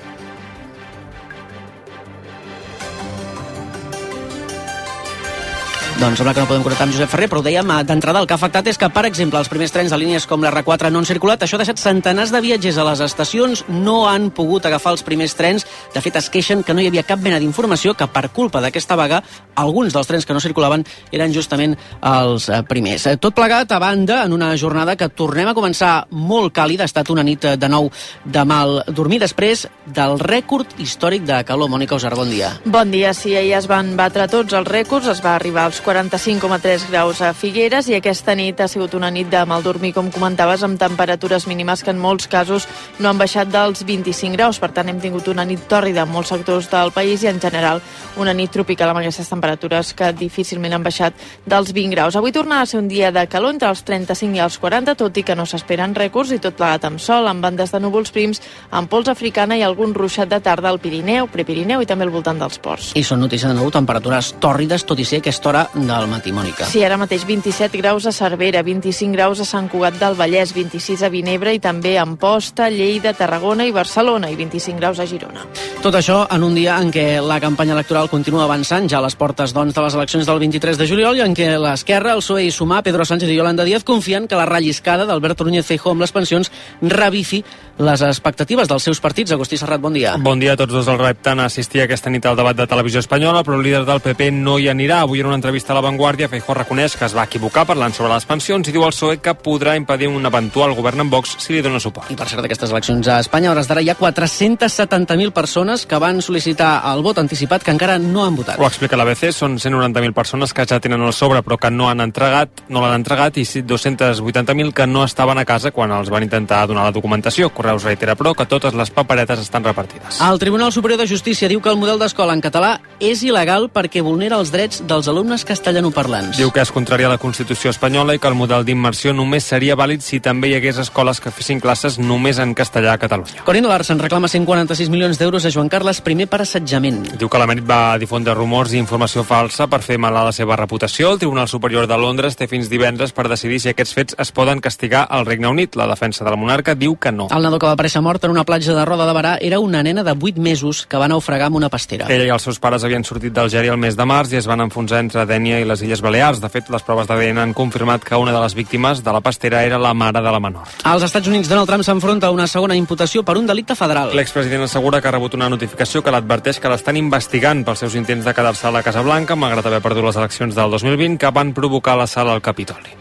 Doncs sembla que no podem connectar amb Josep Ferrer, però ho dèiem d'entrada, el que ha afectat és que, per exemple, els primers trens de línies com l'R quatre no han circulat. Això ha deixat centenars de viatgers a les estacions, no han pogut agafar els primers trens. De fet, es queixen que no hi havia cap mena d'informació, que per culpa d'aquesta vaga, alguns dels trens que no circulaven eren justament els primers. Tot plegat, a banda, en una jornada que tornem a començar molt càlida, ha estat una nit de nou de mal dormir després del rècord històric de calor. Mònica Usar, bon dia. Bon dia, sí, ahir es van batre tots els rècords, es va arribar als quaranta-cinc coma tres graus a Figueres i aquesta nit ha sigut una nit de mal dormir, com comentaves, amb temperatures mínimes que en molts casos no han baixat dels vint-i-cinc graus. Per tant, hem tingut una nit tòrrida en molts sectors del país i en general una nit tropical amb aquestes temperatures que difícilment han baixat dels vint graus. Avui tornarà a ser un dia de calor entre els trenta-cinc i els quaranta, tot i que no s'esperen rècords i tot plegat amb sol, amb bandes de núvols prims, amb pols africana i algun ruixat de tarda al Pirineu, Prepirineu i també al voltant dels ports. I són notícies de nou temperatures tòrrides, tot i ser aquesta hora del matí, Mònica. Sí, ara mateix vint-i-set graus a Cervera, vint-i-cinc graus a Sant Cugat del Vallès, vint-i-sis a Vinebre i també a Amposta, Lleida, Tarragona i Barcelona i vint-i-cinc graus a Girona. Tot això en un dia en què la campanya electoral continua avançant, ja a les portes doncs, de les eleccions del vint-i-tres de juliol, i en què l'Esquerra, el P S O E i Sumar, Pedro Sánchez i Yolanda Díaz confien que la relliscada d'Alberto Núñez Feijóo amb les pensions revifi les expectatives dels seus partits. Agustí Serrat, bon dia. Bon dia a tots dos. El repten a assistir aquesta nit al debat de Televisió Espanyola, però el líder del P P no hi anirà. Avui en una entrevista a La Vanguardia, Feijóo reconeix que es va equivocar parlant sobre les pensions i diu al P S O E que podrà impedir un eventual govern en Vox si li dona suport. I per cert, d'aquestes eleccions a Espanya, a hores d'ara hi ha quatre-cents setanta mil persones que van sol·licitar el vot anticipat que encara no han votat. Ho explica l'A B C, són cent noranta mil persones que ja tenen el sobre però que no han entregat, no l'han entregat i dos-cents vuitanta mil que no estaven a casa quan els van intentar donar la documentació. Correus reitera, però, que totes les paperetes estan repartides. El Tribunal Superior de Justícia diu que el model d'escola en català és il·legal perquè vulnera els drets dels alumnes castellanoparlants. Diu que és contrari a la Constitució espanyola i que el model d'immersió només seria vàlid si també hi hagués escoles que fessin classes només en castellà a Catalunya. Corinna Larsen reclama cent quaranta-sis milions d'euros a Joan Carles I per assetjament. Diu que l'emèrit va difondre rumors i informació falsa per fer mal a la seva reputació. El Tribunal Superior de Londres té fins divendres per decidir si aquests fets es poden castigar al Regne Unit. La defensa del monarca diu que no. El nadó que va aparèixer mort en una platja de Roda de Barà era una nena de vuit mesos que va naufragar amb una pastera. Ella i els seus pares havien sortit d'Algèria el mes de març i es van enfonsar entre Dénia i les Illes Balears. De fet, les proves d'A D N han confirmat que una de les víctimes de la pastera era la mare de la menor. Als Estats Units, Donald Trump s'enfronta a una segona imputació per un delicte federal. L'expresident assegura que ha rebut una notificació que l'adverteix que l'estan investigant pels seus intents de quedar-se a la Casa Blanca, malgrat haver perdut les eleccions del dos mil vint que van provocar l'assalt al Capitoli.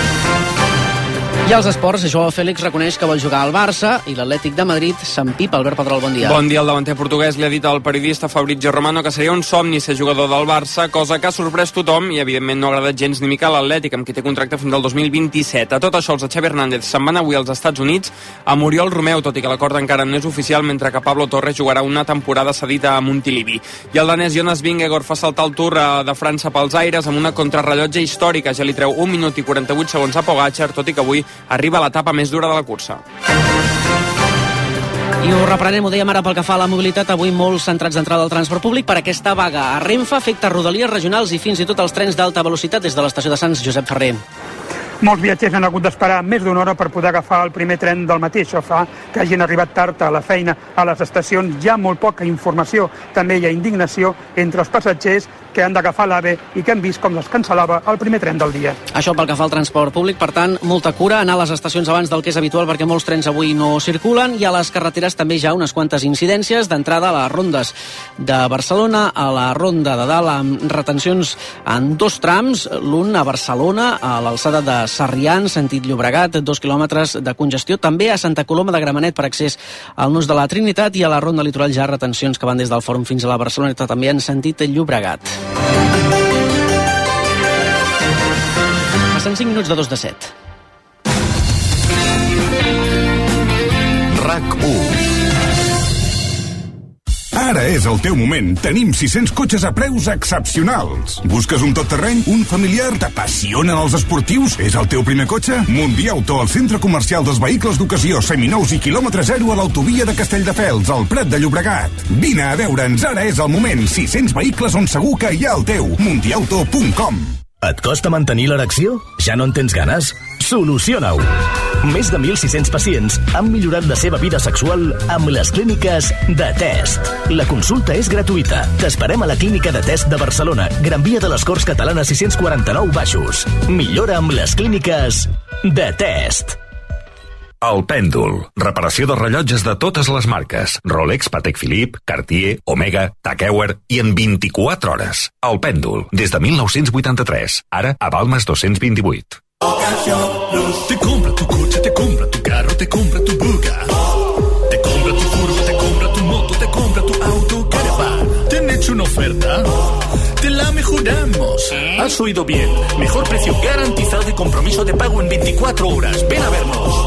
I als esports, Joao Félix reconeix que vol jugar al Barça i l'Atlètic de Madrid s'empipa. Albert Pedrol, bon dia. Bon dia. El davanter portuguès li ha dit al periodista Fabrizio Romano que seria un somni ser jugador del Barça, cosa que ha sorprès tothom i evidentment no ha agradat gens ni mica a l'Atlètic, amb qui té contracte fins al dos mil vint-i-set. A tot això, els de Xavi Hernández se'n van avui als Estats Units amb Oriol Romeu, tot i que l'acord encara no és oficial, mentre que Pablo Torres jugarà una temporada cedit a Montilivi. I el danès Jonas Vingegaard fa saltar el Tour de França pels aires amb una contrarrellotge històrica. Ja li treu un minut i quaranta-vuit segons a Pogacar, tot i que avui arriba a l'etapa més dura de la cursa. I ho reprenem, ho dèiem ara pel que fa a la mobilitat, avui molts centrats d'entrada al transport públic per aquesta vaga a Renfe, afecta rodalies regionals i fins i tot els trens d'alta velocitat des de l'estació de Sants. Josep Ferrer. Molts viatgers han hagut d'esperar més d'una hora per poder agafar el primer tren del matí. Això fa que hagin arribat tard a la feina. A les estacions hi ha molt poca informació. També hi ha indignació entre els passatgers que han d'agafar l'AVE i que han vist com es cancel·lava el primer tren del dia. Això pel que fa al transport públic, per tant, molta cura, anar a les estacions abans del que és habitual perquè molts trens avui no circulen, i a les carreteres també ja unes quantes incidències d'entrada a les rondes de Barcelona, a la ronda de dalt amb retencions en dos trams, l'un a Barcelona, a l'alçada de Sarrià, en sentit Llobregat, dos quilòmetres de congestió, també a Santa Coloma de Gramenet per accés al nus de la Trinitat, i a la ronda litoral ja retencions que van des del Fòrum fins a la Barceloneta, també en sentit Llobregat. Passen cinc minuts de dos de set. RAC u. Ara és el teu moment. Tenim sis-cents cotxes a preus excepcionals. Busques un tot-terreny? Un familiar? T'apassionen els esportius? És el teu primer cotxe? Mundiauto, el centre comercial dels vehicles d'ocasió, seminous i quilòmetre zero a l'autovia de Castelldefels, al Prat de Llobregat. Vine a veure'ns, ara és el moment. sis-cents vehicles on segur que hi ha el teu. mundiauto punt com. Et costa mantenir l'erecció? Ja no en tens ganes? Soluciona-ho! Més de mil sis-cents pacients han millorat la seva vida sexual amb les clíniques de Test. La consulta és gratuïta. T'esperem a la clínica de Test de Barcelona, Gran Via de les Corts Catalanes sis-cents quaranta-nou Baixos. Millora amb les clíniques de Test. El Pèndol. Reparació de rellotges de totes les marques. Rolex, Patek Philippe, Cartier, Omega, Tag Heuer i en vint-i-quatre hores. El Pèndol. Des de mil nou-cents vuitanta-tres. Ara a Balmes dos-cents vint-i-vuit. Te compra tu coche, te compra tu carro, te compra tu buga. Te compra tu furgo, te compra tu moto, te compra tu auto, caravan. ¿Te han hecho una oferta? Te la mejoramos. Has oído bien. Mejor precio garantizado y compromiso de pago en veinticuatro horas. Ven a vernos.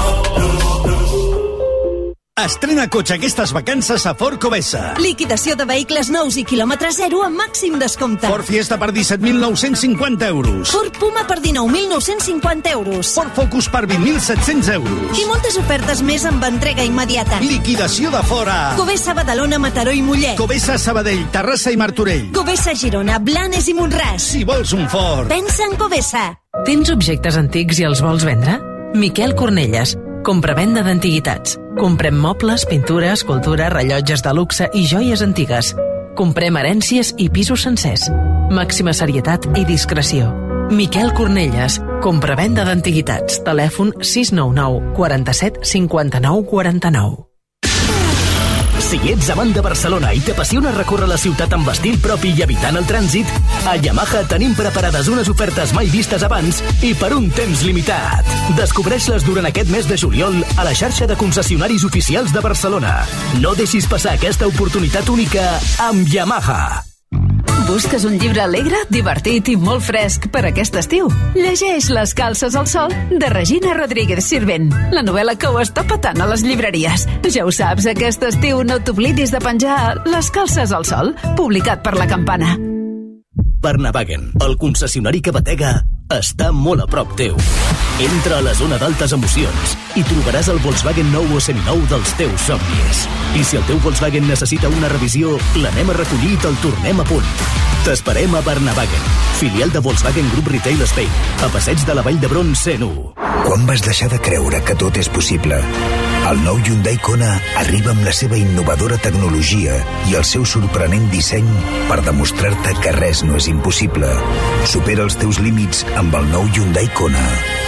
Estrena cotxe aquestes vacances a Ford Covesa. Liquidació de vehicles nous i quilòmetre zero amb màxim descompte. Ford Fiesta per disset mil nou-cents cinquanta euros. Ford Puma per dinou mil nou-cents cinquanta euros. Ford Focus per vint mil set-cents euros. I moltes ofertes més amb entrega immediata. Liquidació de fora. Covesa, Badalona, Mataró i Mollet. Covesa, Sabadell, Terrassa i Martorell. Covesa, Girona, Blanes i Montràs. Si vols un Ford, pensa en Covesa. Tens objectes antics i els vols vendre? Miquel Cornelles. Compravenda d'antiguitats. Comprem mobles, pintures, escultura, rellotges de luxe i joies antigues. Comprem herències i pisos sencers. Màxima serietat i discreció. Miquel Cornelles. Compravenda d'antiguitats. Telèfon sis nou nou quaranta-set cinquanta-nou quaranta-nou. Si ets amant de Barcelona i t'apassiona recórrer la ciutat amb estil propi i evitant el trànsit, a Yamaha tenim preparades unes ofertes mai vistes abans i per un temps limitat. Descobreix-les durant aquest mes de juliol a la xarxa de concessionaris oficials de Barcelona. No deixis passar aquesta oportunitat única amb Yamaha. Busques un llibre alegre, divertit i molt fresc per aquest estiu? Llegeix Les calces al sol de Regina Rodríguez Sirvent, la novel·la que ho està patant a les llibreries. Ja ho saps, aquest estiu no t'oblidis de penjar Les calces al sol, publicat per La Campana. Barnavagen, el concessionari que batega, està molt a prop teu. Entra a la zona d'altes emocions i trobaràs el Volkswagen nou o seminou dels teus somnis. I si el teu Volkswagen necessita una revisió, l'anem a recollir i te'l tornem a punt. T'esperem a Barnavagen, filial de Volkswagen Group Retail Spain, a Passeig de la Vall d'Hebron cent u. Quan vas deixar de creure que tot és possible? El nou Hyundai Kona arriba amb la seva innovadora tecnologia i el seu sorprenent disseny per demostrar-te que res no és impossible. Supera els teus límits amb el nou Hyundai Kona.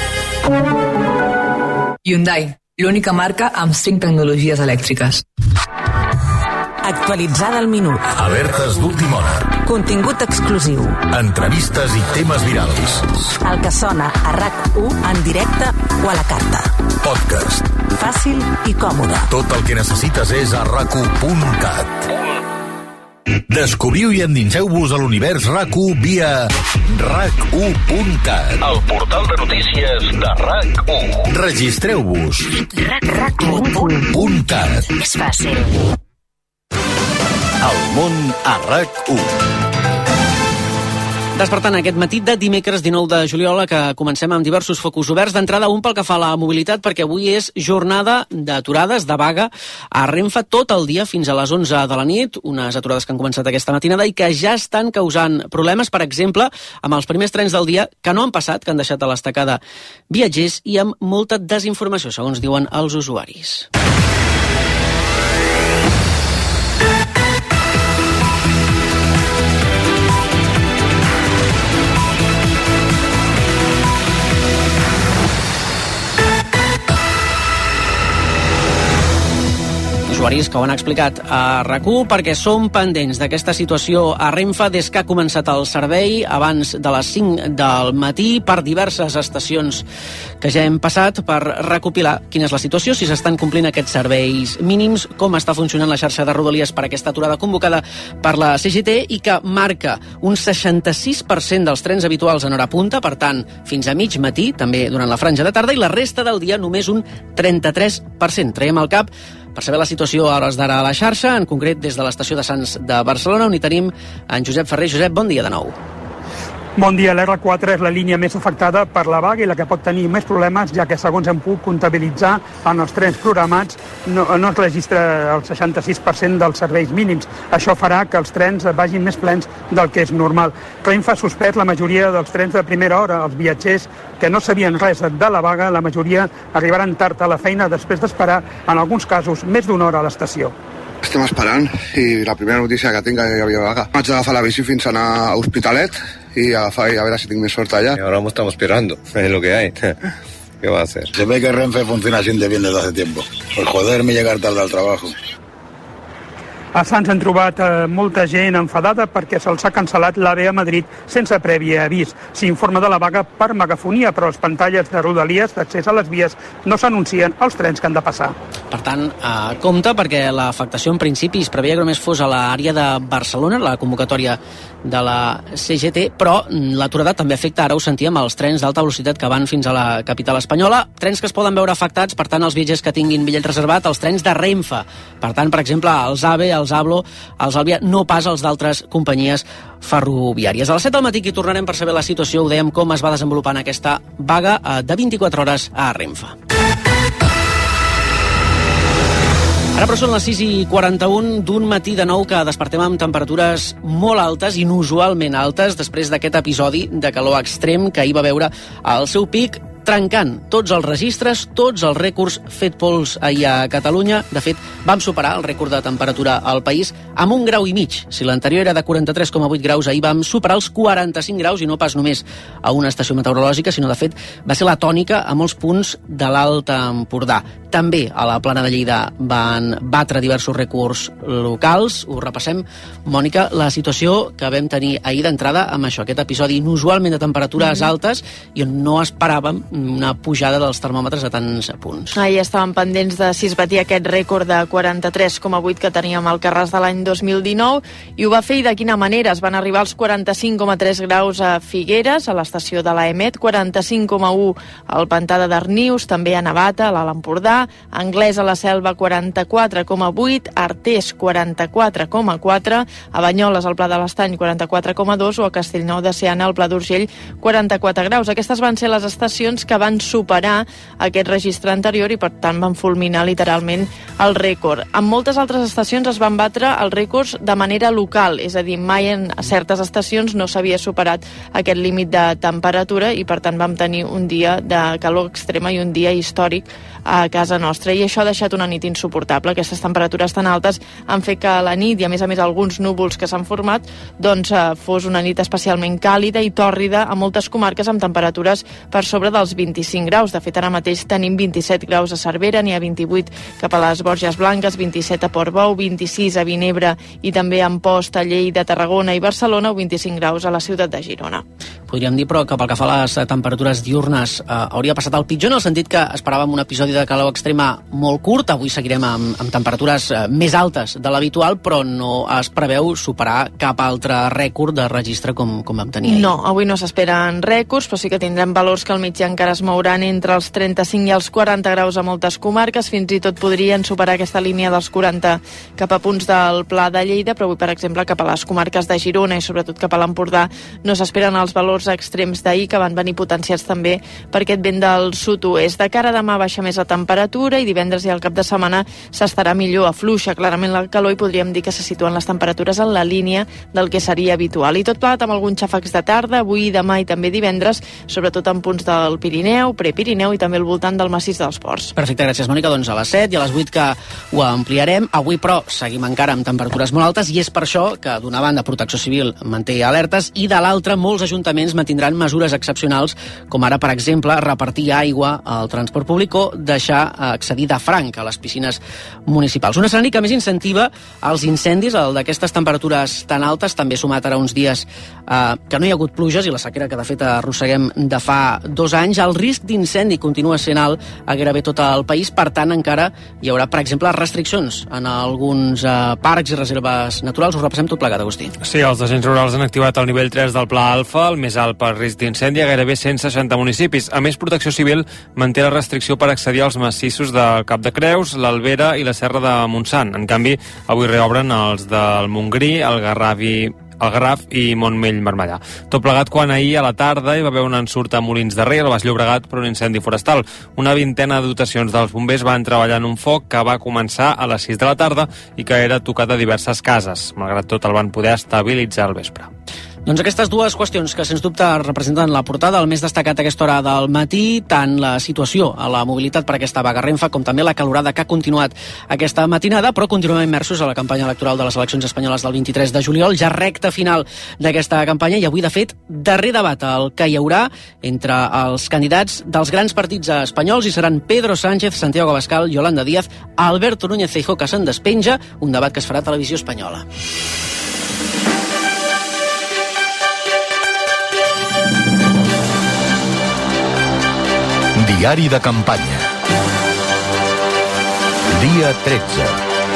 Hyundai, l'única marca amb cinc tecnologies elèctriques. Actualitzada al minut. Alertes d'última hora. Contingut exclusiu. Entrevistes i temes virals. El que sona a RAC u en directe o a la carta. Podcast. Fàcil i còmode. Tot el que necessites és a rac u punt cat. Descobriu i endinseu-vos a l'univers RAC u via rac u punt cat. El portal de notícies de RAC u. Registreu-vos. rac u punt cat. És fàcil. El món a RAC u. Despertant aquest matí de dimecres dinou de juliol, que comencem amb diversos focus oberts. D'entrada, un pel que fa a la mobilitat, perquè avui és jornada d'aturades, de vaga a Renfe tot el dia fins a les onze de la nit, unes aturades que han començat aquesta matinada i que ja estan causant problemes, per exemple, amb els primers trens del dia que no han passat, que han deixat a l'estacada viatgers i amb molta desinformació, segons diuen els usuaris. Usuaris que ho han explicat a RAC u perquè som pendents d'aquesta situació a Renfe des que ha començat el servei abans de les cinc del matí per diverses estacions que ja hem passat per recopilar quina és la situació, si s'estan complint aquests serveis mínims, com està funcionant la xarxa de Rodalies per aquesta aturada convocada per la C G T i que marca un seixanta-sis per cent dels trens habituals en hora punta, per tant, fins a mig matí, també durant la franja de tarda, i la resta del dia només un trenta-tres per cent. Traiem el cap per saber la situació a hores d'ara a la xarxa, en concret des de l'estació de Sants de Barcelona, on hi tenim en Josep Ferrer. Josep, bon dia de nou. Bon dia. l'erre quatre és la línia més afectada per la vaga i la que pot tenir més problemes, ja que, segons hem pogut comptabilitzar, en els trens programats no, no es registra el seixanta-sis per cent dels serveis mínims. Això farà que els trens vagin més plens del que és normal. Renfe ha suspès la majoria dels trens de primera hora. Els viatgers que no sabien res de la vaga, la majoria arribaran tard a la feina després d'esperar, en alguns casos, més d'una hora a l'estació. Estem esperant i la primera notícia que tinc que hi havia vaga. Vaig agafar la bici fins a anar a Hospitalet y a, y a ver si tengo mi suerte allá. Y ahora estamos esperando, es lo que hay. ¿Qué va a hacer? Se ve que Renfe funciona así de bien desde hace tiempo. Por joderme llegar tarde al trabajo. A Sants han trobat eh, molta gent enfadada perquè se'ls ha cancel·lat l'A V E a Madrid sense previ avís. S'informa de la vaga per megafonia, però les pantalles de Rodalies d'accés a les vies no s'anuncien els trens que han de passar. Per tant, eh, compte, perquè l'afectació en principi es preveia que només fos a l'àrea de Barcelona, la convocatòria de la C G T, però l'aturada també afecta, ara ho sentíem, els trens d'alta velocitat que van fins a la capital espanyola, trens que es poden veure afectats, per tant, els viatgers que tinguin bitllet reservat, els trens de Renfe. Per tant, per exemple, els AVE, els ABLO, els Alvia, no pas els d'altres companyies ferroviàries. A les set del matí hi tornarem per saber la situació, ho dèiem, com es va desenvolupant aquesta vaga de vint-i-quatre hores a Renfe. Ara però són les sis i quaranta-un d'un matí de nou que despertem amb temperatures molt altes, inusualment altes, després d'aquest episodi de calor extrem que ahir va veure el seu pic, trencant tots els registres, tots els rècords fet pols ahir a Catalunya. De fet, vam superar el rècord de temperatura al país amb un grau i mig. Si l'anterior era de quaranta-tres coma vuit graus, ahir vam superar els quaranta-cinc graus, i no pas només a una estació meteorològica, sinó, de fet, va ser la tònica a molts punts de l'Alt Empordà. També a la Plana de Lleida van batre diversos rècords locals. Ho repassem. Mònica, la situació que vam tenir ahir d'entrada amb això, aquest episodi inusualment de temperatures mm-hmm. altes, i on no esperàvem una pujada dels termòmetres a tants punts. Ahir estàvem pendents de si es batia aquest rècord de quaranta-tres coma vuit que teníem al Carràs de l'any dos mil dinou, i ho va fer, i de quina manera. Es van arribar als quaranta-cinc coma tres graus a Figueres, a l'estació de l'A E M E T, quaranta-cinc coma u al Pantà de Darnius, també a Navata, a l'Alt Empordà, Anglès a la Selva quaranta-quatre coma vuit, Artés quaranta-quatre coma quatre, a Banyoles al Pla de l'Estany quaranta-quatre coma dos o a Castellnou de Seana al Pla d'Urgell quaranta-quatre graus. Aquestes van ser les estacions que van superar aquest registre anterior i, per tant, van fulminar literalment el rècord. En moltes altres estacions es van batre els rècords de manera local, és a dir, mai en certes estacions no s'havia superat aquest límit de temperatura i, per tant, vam tenir un dia de calor extrema i un dia històric a casa nostra, i això ha deixat una nit insuportable. Aquestes temperatures tan altes han fet que la nit, i a més a més alguns núvols que s'han format, doncs eh, fos una nit especialment càlida i tòrrida a moltes comarques amb temperatures per sobre dels vint-i-cinc graus. De fet, ara mateix tenim vint-i-set graus a Cervera, n'hi ha vint-i-vuit cap a les Borges Blanques, vint-i-set a Portbou, vint-i-sis a Vinebre i també a Amposta, Lleida, Tarragona i Barcelona, o vint-i-cinc graus a la ciutat de Girona. Podríem dir, però, que pel que fa a les temperatures diurnes eh, hauria passat el pitjor, en el sentit que esperàvem un episodi de calor extrema molt curt. Avui seguirem amb, amb temperatures eh, més altes de l'habitual, però no es preveu superar cap altre rècord de registre com, com vam tenir ahir. No, avui no s'esperen rècords, però sí que tindrem valors que al mig han encara es mouran entre els trenta-cinc i els quaranta graus a moltes comarques, fins i tot podrien superar aquesta línia dels quaranta cap a punts del Pla de Lleida, però avui, per exemple, cap a les comarques de Girona i sobretot cap a l'Empordà no s'esperen els valors extrems d'ahir, que van venir potenciats també per aquest vent del sud-oest. De cara a demà baixa més la temperatura i divendres i al cap de setmana s'estarà millor, afluixa clarament la calor i podríem dir que se situen les temperatures en la línia del que seria habitual. I tot plegat amb alguns xàfecs de tarda, avui, demà i també divendres, sobretot en punts del Pirineu, Prepirineu i també al voltant del massís dels Ports. Perfecte, gràcies, Mònica. Doncs a les set i a les vuit que ho ampliarem. Avui, però, seguim encara amb temperatures molt altes i és per això que, d'una banda, Protecció Civil manté alertes i, de l'altra, molts ajuntaments mantindran mesures excepcionals, com ara, per exemple, repartir aigua al transport públic o deixar accedir de franc a les piscines municipals. Un escenari que més incentiva els incendis, el d'aquestes temperatures tan altes, també sumat ara uns dies eh, que no hi ha hagut pluges i la sequera que de fet arrosseguem de fa dos anys. El risc d'incendi continua sent alt a gairebé tot el país, per tant encara hi haurà, per exemple, restriccions en alguns eh, parcs i reserves naturals. Us repassem tot plegat, Agustí. Sí, els agents rurals han activat el nivell tres del Pla Alfa, el més alt per risc d'incendi a gairebé cent seixanta municipis. A més, Protecció Civil manté la restricció per accedir als massissos del Cap de Creus, l'Albera i la Serra de Montsant. En canvi, avui reobren els del Montgrí, el Garravi, el Garraf i Montmell Marmellà. Tot plegat quan ahir a la tarda hi va haver un ensurt a Molins de Rei, al Baix Llobregat, per un incendi forestal. Una vintena de dotacions dels bombers van treballar en un foc que va començar a les sis de la tarda i que era tocat a diverses cases. Malgrat tot, el van poder estabilitzar al vespre. Doncs aquestes dues qüestions que, sens dubte, representen la portada, el més destacat a aquesta hora del matí, tant la situació a la mobilitat per aquesta vaga Renfe, com també la calorada que ha continuat aquesta matinada, però continuem immersos a la campanya electoral de les eleccions espanyoles del vint-i-tres de juliol, ja recta final d'aquesta campanya, i avui, de fet, darrer debat el que hi haurà entre els candidats dels grans partits espanyols, i seran Pedro Sánchez, Santiago Abascal, Yolanda Díaz, Alberto Núñez Feijóo, que se'n despenja, un debat que es farà a Televisió Espanyola. Diari de campanya. Dia tretze.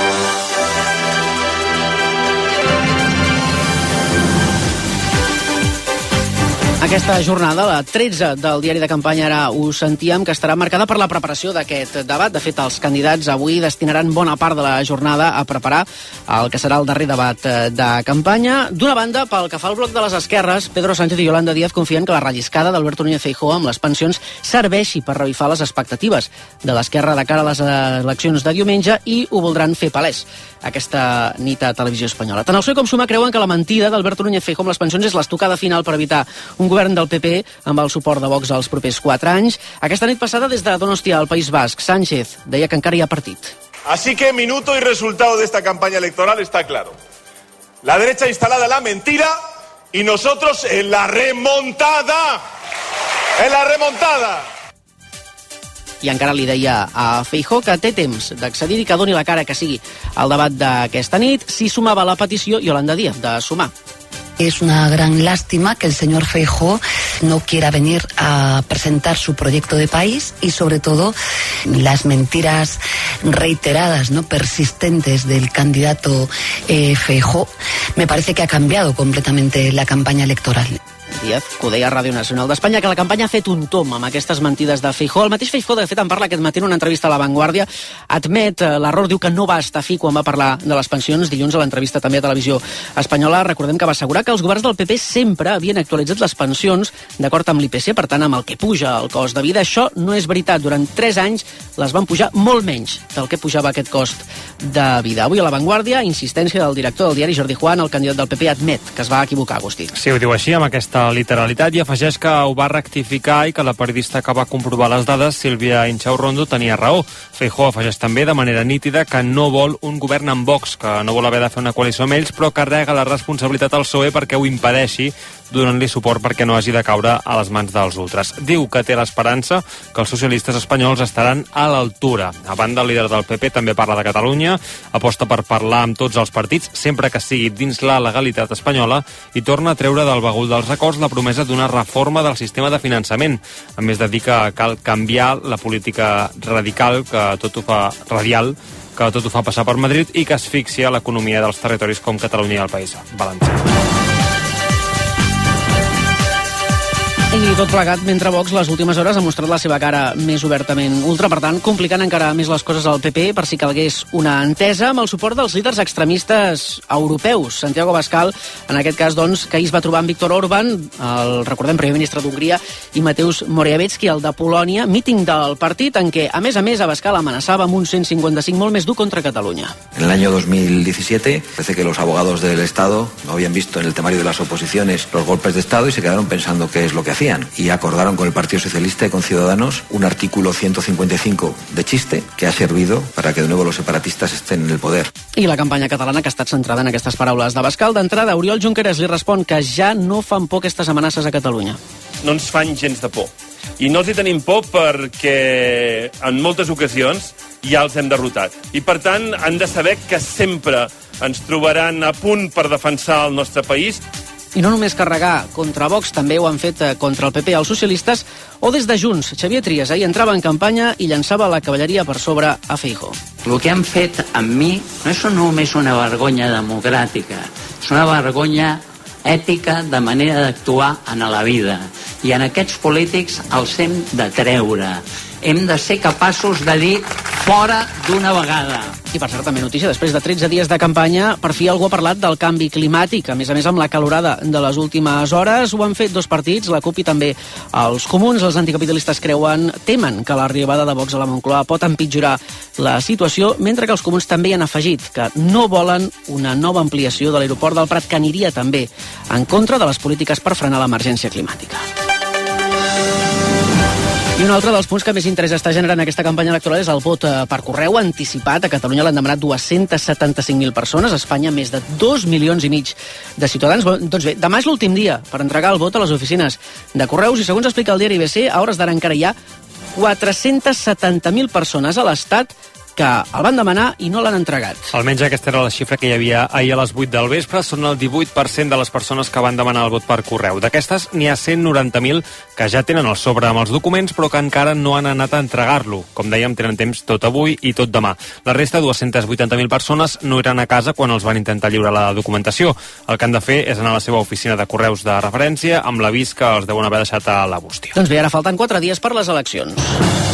Aquesta jornada, la tretze del diari de campanya, ara ho sentíem, que estarà marcada per la preparació d'aquest debat. De fet, els candidats avui destinaran bona part de la jornada a preparar el que serà el darrer debat de campanya. D'una banda, pel que fa al bloc de les esquerres, Pedro Sánchez i Yolanda Díaz confien que la relliscada d'Alberto Núñez Feijóo amb les pensions serveixi per revifar les expectatives de l'esquerra de cara a les eleccions de diumenge i ho voldran fer palès aquesta nit a Televisió Espanyola. Tant el P S O E com Suma creuen que la mentida d'Alberto Núñez Feijóo amb les pensions és l'estocada final per evitar un govern del P P amb el suport de Vox als propers quatre anys. Aquesta nit passada, des de Donostia, al País Basc, Sánchez deia que encara hi ha partit. Así que minuto y resultado de esta campaña electoral está claro. La derecha instalada en la mentira y nosotros en la remontada. En la remontada. I encara li deia a Feijóo que té temps d'accedir i que doni la cara que sigui al debat d'aquesta nit. Si sumava la petició Yolanda Díaz de sumar. Es una gran lástima que el señor Feijóo no quiera venir a presentar su proyecto de país y, sobre todo, las mentiras reiteradas, ¿no?, persistentes del candidato eh, Feijóo. Me parece que ha cambiado completamente la campaña electoral. Díaz, que ho deia a Ràdio Nacional d'Espanya, que la campanya ha fet un tom amb aquestes mentides de Feijóo. El mateix Feijóo, de fet, en parla aquest matí en una entrevista a La Vanguardia. Admet l'error, diu que no va estar fi quan va parlar de les pensions. Dilluns, a l'entrevista també a Televisió Espanyola, recordem que va assegurar que els governs del P P sempre havien actualitzat les pensions d'acord amb l'I P C, per tant, amb el que puja el cost de vida. Això no és veritat. Durant tres anys les van pujar molt menys del que pujava aquest cost de vida. Avui a La Vanguardia, insistència del director del diari Jordi Juan, el candidat del P P admet que es va equivocar, Agustí. Sí, ho diu així, amb aquesta literalitat, i afegeix que ho va rectificar i que la periodista que va comprovar les dades, Sílvia Inchaurondo, tenia raó. Feijóo afegeix també de manera nítida que no vol un govern amb Vox, que no vol haver de fer una coalició amb ells, però carrega la responsabilitat al P S O E perquè ho impedeixi, donant-li suport perquè no hagi de caure a les mans dels ultres. Diu que té l'esperança que els socialistes espanyols estaran a l'altura. A banda, el líder del P P també parla de Catalunya, aposta per parlar amb tots els partits, sempre que sigui dins la legalitat espanyola, i torna a treure del bagul dels acords la promesa d'una reforma del sistema de finançament, a més de dir que cal canviar la política radical, que tot ho fa radial, que tot ho fa passar per Madrid i que asfixia l'economia dels territoris com Catalunya i el País Valencià. I tot plegat mentre Vox les últimes hores ha mostrat la seva cara més obertament ultra, per tant, complicant encara més les coses al P P per si calgués una entesa amb el suport dels líders extremistes europeus. Santiago Abascal, en aquest cas, doncs, que ahir es va trobar amb Viktor Orbán, el, recordem, primer ministre d'Hongria, i Mateusz Morawiecki, el de Polònia, míting del partit en què, a més a més, Abascal amenaçava amb un cent cinquanta-cinc molt més dur contra Catalunya. En el año dos mil diecisiete, parece que los abogados del Estado no habían visto en el temario de las oposiciones los golpes de Estado y se quedaron pensando qué es lo que hacían. Y acordaron con el Partido Socialista y con Ciudadanos un artículo ciento cincuenta y cinco de chiste que ha servido para que de nuevo los separatistas estén en el poder. I la campanya catalana que ha estat centrada en aquestes paraules d'Abascal. D'entrada, Oriol Junqueras li respon que ja no fan por aquestes amenaces a Catalunya. No ens fan gens de por. I no els hi tenim por perquè en moltes ocasions ja els hem derrotat. I per tant han de saber que sempre ens trobaran a punt per defensar el nostre país. I no només carregar contra Vox, també ho han fet contra el P P, els socialistes, o des de Junts. Xavier Trias ahir entrava en campanya i llançava la cavalleria per sobre a Feijóo. El que han fet amb mi no és només una vergonya democràtica, és una vergonya ètica de manera d'actuar en la vida. I en aquests polítics els hem de treure. Hem de ser capaços de dir fora d'una vegada. I per cert, també notícia, després de tretze dies de campanya, per fi algú ha parlat del canvi climàtic. A més a més, amb la calorada de les últimes hores, ho han fet dos partits, la CUP i també els comuns. Els anticapitalistes creuen, temen que l'arribada de Vox a la Moncloa pot empitjorar la situació, mentre que els comuns també hi han afegit que no volen una nova ampliació de l'aeroport del Prat, que aniria també en contra de les polítiques per frenar l'emergència climàtica. I un altre dels punts que més interès està generant aquesta campanya electoral és el vot per correu anticipat. A Catalunya l'han demanat dos-cents setanta-cinc mil persones, a Espanya més de dos milions i mig de ciutadans. Doncs bé, demà és l'últim dia per entregar el vot a les oficines de correus i, segons explica el diari B C, a hores d'ara encara hi ha quatre-cents setanta mil persones a l'Estat que el van demanar i no l'han entregat. Almenys aquesta era la xifra que hi havia ahir a les vuit del vespre. Són el divuit per cent de les persones que van demanar el vot per correu. D'aquestes, n'hi ha cent noranta mil que ja tenen el sobre amb els documents, però que encara no han anat a entregar-lo. Com dèiem, tenen temps tot avui i tot demà. La resta, dues-centes vuitanta mil persones, no eren a casa quan els van intentar lliurar la documentació. El que han de fer és anar a la seva oficina de correus de referència amb l'avís que els deuen haver deixat a la bústia. Doncs bé, ara falten quatre dies per les eleccions.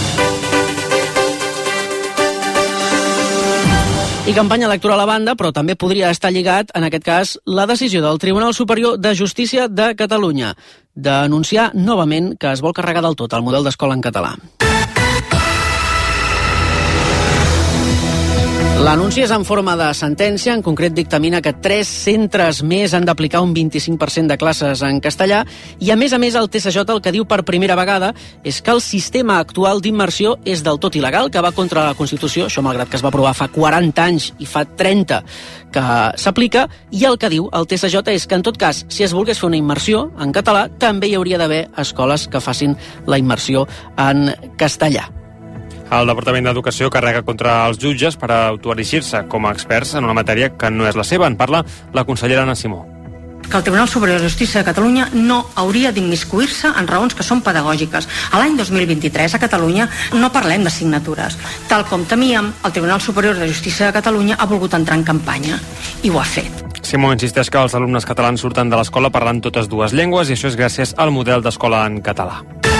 I campanya electoral a banda, però també podria estar lligat, en aquest cas, la decisió del Tribunal Superior de Justícia de Catalunya d'anunciar novament que es vol carregar del tot el model d'escola en català. L'anunci és en forma de sentència, en concret dictamina que tres centres més han d'aplicar un vint-i-cinc per cent de classes en castellà i, a més a més, el T S J el que diu per primera vegada és que el sistema actual d'immersió és del tot il·legal, que va contra la Constitució, això malgrat que es va aprovar fa quaranta anys i fa trenta que s'aplica, i el que diu el T S J és que, en tot cas, si es volgués fer una immersió en català, també hi hauria d'haver escoles que facin la immersió en castellà. El Departament d'Educació carrega contra els jutges per autoerigir-se com a experts en una matèria que no és la seva. En parla la consellera Anna Simó. Que el Tribunal Superior de Justícia de Catalunya no hauria d'immiscuir-se en raons que són pedagògiques. A l'any dos mil vint-i-tres a Catalunya no parlem d'assignatures. Tal com temíem, el Tribunal Superior de Justícia de Catalunya ha volgut entrar en campanya i ho ha fet. Simó insisteix que els alumnes catalans surten de l'escola parlant totes dues llengües i això és gràcies al model d'escola en català.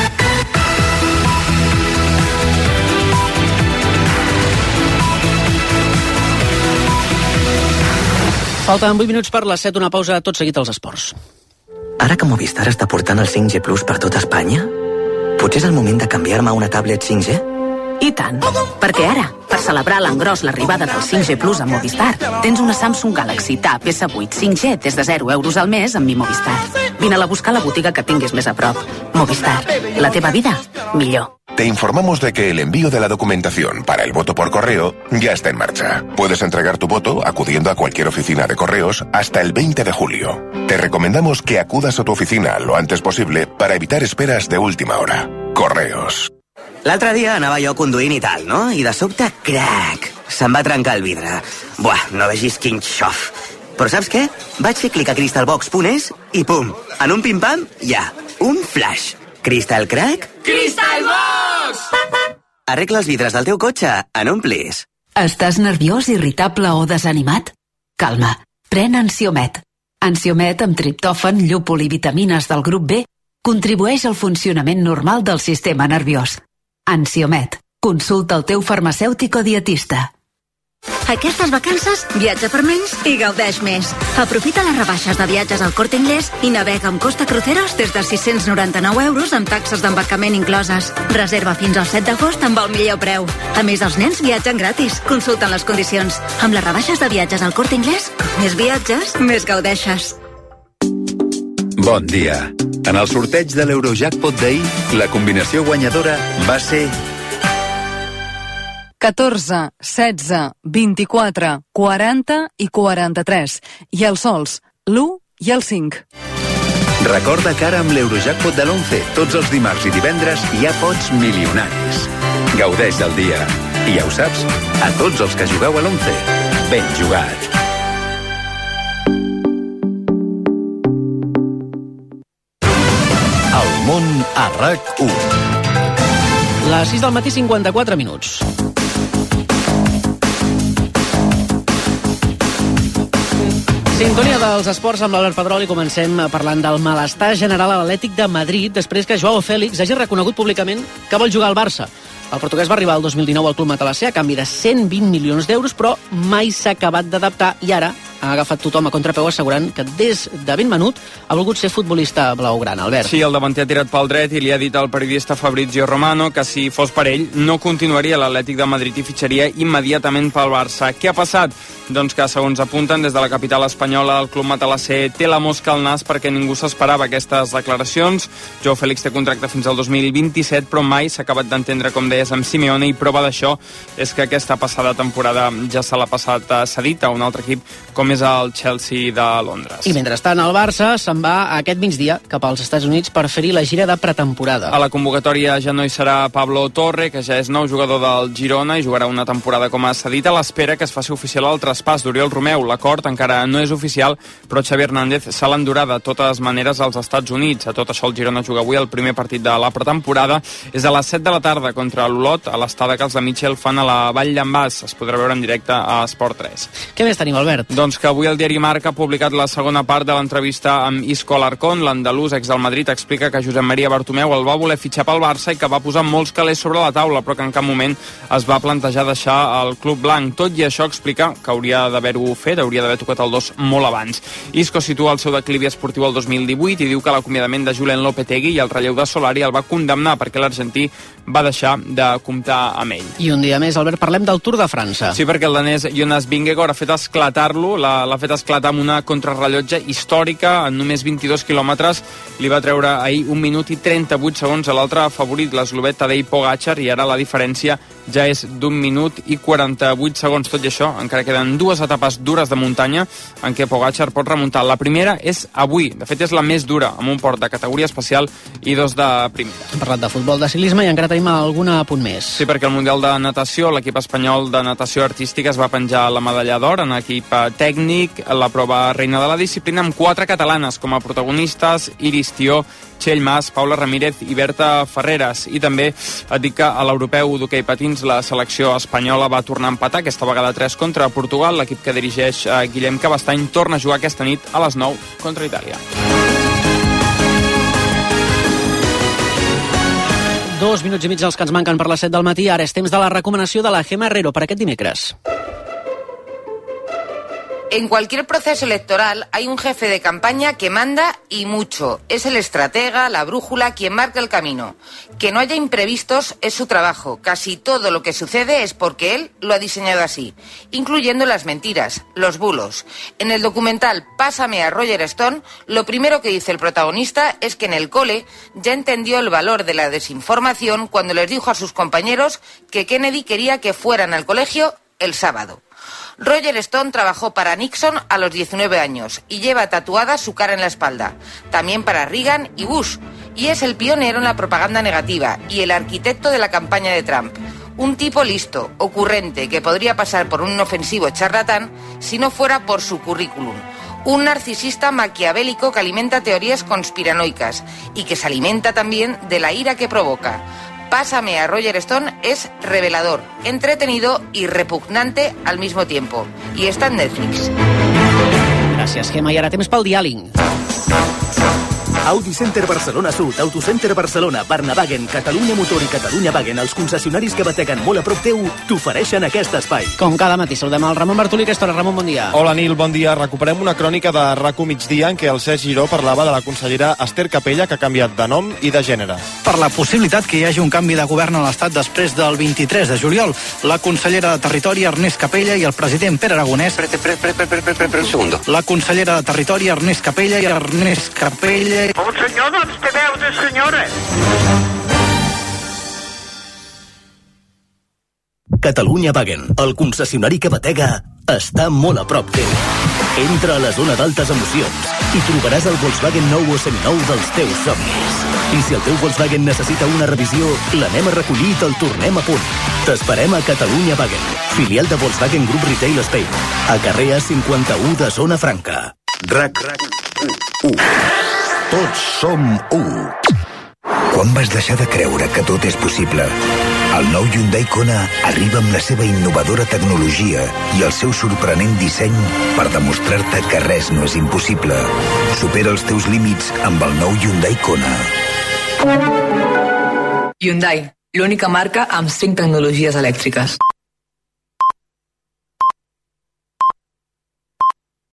Falten vuit minuts per les set, una pausa, tot seguit als esports. Ara que Movistar està portant el cinc G Plus per tot Espanya, potser és el moment de canviar-me a una tablet cinc G? I tant, perquè ara, per celebrar l'engròs l'arribada del cinc G Plus a Movistar, tens una Samsung Galaxy Tab S vuit cinc G des de zero euros al mes amb mi Movistar. Vine-la a buscar a la botiga que tinguis més a prop. Movistar, la teva vida, millor. Te informamos de que el envío de la documentación para el voto por correo ya está en marcha. Puedes entregar tu voto acudiendo a cualquier oficina de correos hasta el veinte de julio. Te recomendamos que acudas a tu oficina lo antes posible para evitar esperas de última hora. Correos. L'altre dia anava jo conduint i tal, no? I de sobte, crac, se'm va trencar el vidre. Buah, no vegis quin xof. Però saps què? Vaig fer clic a crystalbox punt es i pum, en un pim-pam, ja, un flash. Crystal Crack? Crystalbox! Arregla els vidres del teu cotxe en un plis. Estàs nerviós, irritable o desanimat? Calma, pren Ansiomet. Ansiomet amb triptòfan, llúpol i vitamines del grup B contribueix al funcionament normal del sistema nerviós. Ansiomet. Consulta el teu farmacèutic o dietista. Aquestes vacances, viatja per menys i gaudeix més. Aprofita les rebaixes de viatges al Corte Inglés i navega amb Costa Cruceros des de sis-cents noranta-nou euros amb taxes d'embarcament incloses. Reserva fins al set d'agost amb el millor preu. A més, els nens viatgen gratis. Consulten les condicions. Amb les rebaixes de viatges al Corte Inglés, més viatges, més gaudeixes. Bon dia. En el sorteig de l'Eurojackpot d'ahir, la combinació guanyadora va ser catorze, setze, vint-i-quatre, quaranta i quaranta-tres. I els sols, l'u i el cinc. Recorda que ara amb l'Eurojackpot de l'onze, tots els dimarts i divendres hi ha pots milionaris. Gaudeix del dia. I ja ho saps, a tots els que jugueu a l'onze, ben jugat. El món a RAC u. Les sis del matí, cinquanta-quatre minuts. Sintonia dels esports amb l'Albert Pedrol i comencem parlant del malestar general a l'Atlètic de Madrid després que Joao Félix hagi reconegut públicament que vol jugar al Barça. El portuguès va arribar el dos mil dinou al club matalasser a canvi de cent vint milions d'euros, però mai s'ha acabat d'adaptar i ara ha agafat tothom a contrapeu assegurant que des de ben menut ha volgut ser futbolista blaugrana. Albert. Sí, el davanter ha tirat pel dret i li ha dit al periodista Fabrizio Romano que si fos per ell no continuaria l'Atlètic de Madrid i fitxaria immediatament pel Barça. Què ha passat? Doncs que, segons apunten des de la capital espanyola, el club matalasser té la mosca al nas perquè ningú s'esperava aquestes declaracions. Joao Félix té contracte fins al dos mil vint-i-set, però mai s'ha acabat d'entendre, com deies, amb Simeone, i prova d'això és que aquesta passada temporada ja se l'ha passat cedit a un altre equip com és el Chelsea de Londres. I mentrestant el Barça se'n va aquest migdia cap als Estats Units per fer-hi la gira de pretemporada. A la convocatòria ja no hi serà Pablo Torre, que ja és nou jugador del Girona i jugarà una temporada com a cedit a l'espera que es faci oficial el traspàs d'Oriol Romeu. L'acord encara no és oficial, però Xavi Hernández se l'endurà de totes maneres als Estats Units. A tot això el Girona juga avui el primer partit de la pretemporada. És a les set de la tarda contra l'Olot, a l'estada que els de Mitchell fan a la Vall d'en Bas. Es podrà veure en directe a Esport tres. Què més tenim, Albert? Doncs que avui el diari Marca ha publicat la segona part de l'entrevista amb Isco Alarcón. L'andalús ex del Madrid explica que Josep Maria Bartomeu el va voler fitxar pel Barça i que va posar molts calés sobre la taula, però que en cap moment es va plantejar deixar el club blanc. Tot i això explica que hauria d'haver-ho fet, hauria d'haver tocat el dos molt abans. Isco situa el seu declivi esportiu el dos mil divuit i diu que l'acomiadament de Julen Lopetegui i el relleu de Solari el va condemnar perquè l'argentí va deixar de comptar amb ell. I un dia més, Albert, parlem del Tour de França. Sí, perquè el danès Jonas Vingegaard ha fet esclatar-lo, l'ha fet esclatar amb una contrarrellotge històrica en només vint-i-dos quilòmetres. Li va treure ahir un minut i trenta-vuit segons a l'altre favorit, l'eslovet Tadej Pogačar, i ara la diferència ja és d'un minut i quaranta-vuit segons. Tot i això, encara queden dues etapes dures de muntanya en què Pogačar pot remuntar. La primera és avui, de fet és la més dura, amb un port de categoria especial i dos de primera. Hem parlat de futbol, de ciclisme i encara tenim algun apunt més. Sí, perquè el Mundial de Natació, l'equip espanyol de natació artística es va penjar la medalla d'or en equip tècnic, la prova reina de la disciplina, amb quatre catalanes com a protagonistes: Iris Tió, Txell Mas, Paula Ramírez i Berta Ferreres. I també et dic que a l'europeu d'hoquei patins la selecció espanyola va tornar a empatar, aquesta vegada tres contra Portugal. L'equip que dirigeix Guillem Cabastany torna a jugar aquesta nit a les nou contra Itàlia. Dos minuts i mig els que ens manquen per les set del matí. Ara és temps de la recomanació de la Gemma Herrero per aquest dimecres. En cualquier proceso electoral hay un jefe de campaña que manda y mucho. Es el estratega, la brújula, quien marca el camino. Que no haya imprevistos es su trabajo. Casi todo lo que sucede es porque él lo ha diseñado así, incluyendo las mentiras, los bulos. En el documental Pásame a Roger Stone, lo primero que dice el protagonista es que en el cole ya entendió el valor de la desinformación cuando les dijo a sus compañeros que Kennedy quería que fueran al colegio el sábado. Roger Stone trabajó para Nixon a los diecinueve años y lleva tatuada su cara en la espalda. También para Reagan y Bush. Y es el pionero en la propaganda negativa y el arquitecto de la campaña de Trump. Un tipo listo, ocurrente, que podría pasar por un inofensivo charlatán si no fuera por su currículum. Un narcisista maquiavélico que alimenta teorías conspiranoicas y que se alimenta también de la ira que provoca. Pásame a Roger Stone es revelador, entretenido y repugnante al mismo tiempo. Y está en Netflix. Gràcies, Gemma. I ara temps pel diàleg. Audi Center Barcelona Sud, Autocenter Barcelona, Barnavagen, Catalunya Motor i Catalunya Wagen, els concessionaris que bateguen molt a prop teu, t'ofereixen aquest espai. Com cada matí, saludem el Ramon Bartolí, aquesta hora. Ramon, bon dia. Hola, Nil, bon dia. Recuperem una crònica de RAC1 Migdia en què el Cesc Giró parlava de la consellera Esther Capella, que ha canviat de nom i de gènere. Per la possibilitat que hi hagi un canvi de govern a l'Estat després del vint-i-tres de juliol, la consellera de Territori, Ernest Capella, i el president Pere Aragonès... Pre, pre, pre, pre, pre, pre, pre, un segundo. La consellera de Territori, Ernest Capella, i Ernest Capella... Un senyor, doncs, què veu de senyora? Catalunya Wagen, el concessionari que batega, està molt a prop teu. Entra a la zona d'altes emocions i trobaràs el Volkswagen nou o seminou dels teus somnis. I si el teu Volkswagen necessita una revisió, l'anem a recollir i te'l tornem a punt. T'esperem a Catalunya Wagen, filial de Volkswagen Group Retail Spain, a carrer A cinquanta-u de Zona Franca. RAC u. Tots som u. Quan vas deixar de creure que tot és possible? El nou Hyundai Kona arriba amb la seva innovadora tecnologia i el seu sorprenent disseny per demostrar-te que res no és impossible. Supera els teus límits amb el nou Hyundai Kona. Hyundai, l'única marca amb cinc tecnologies elèctriques.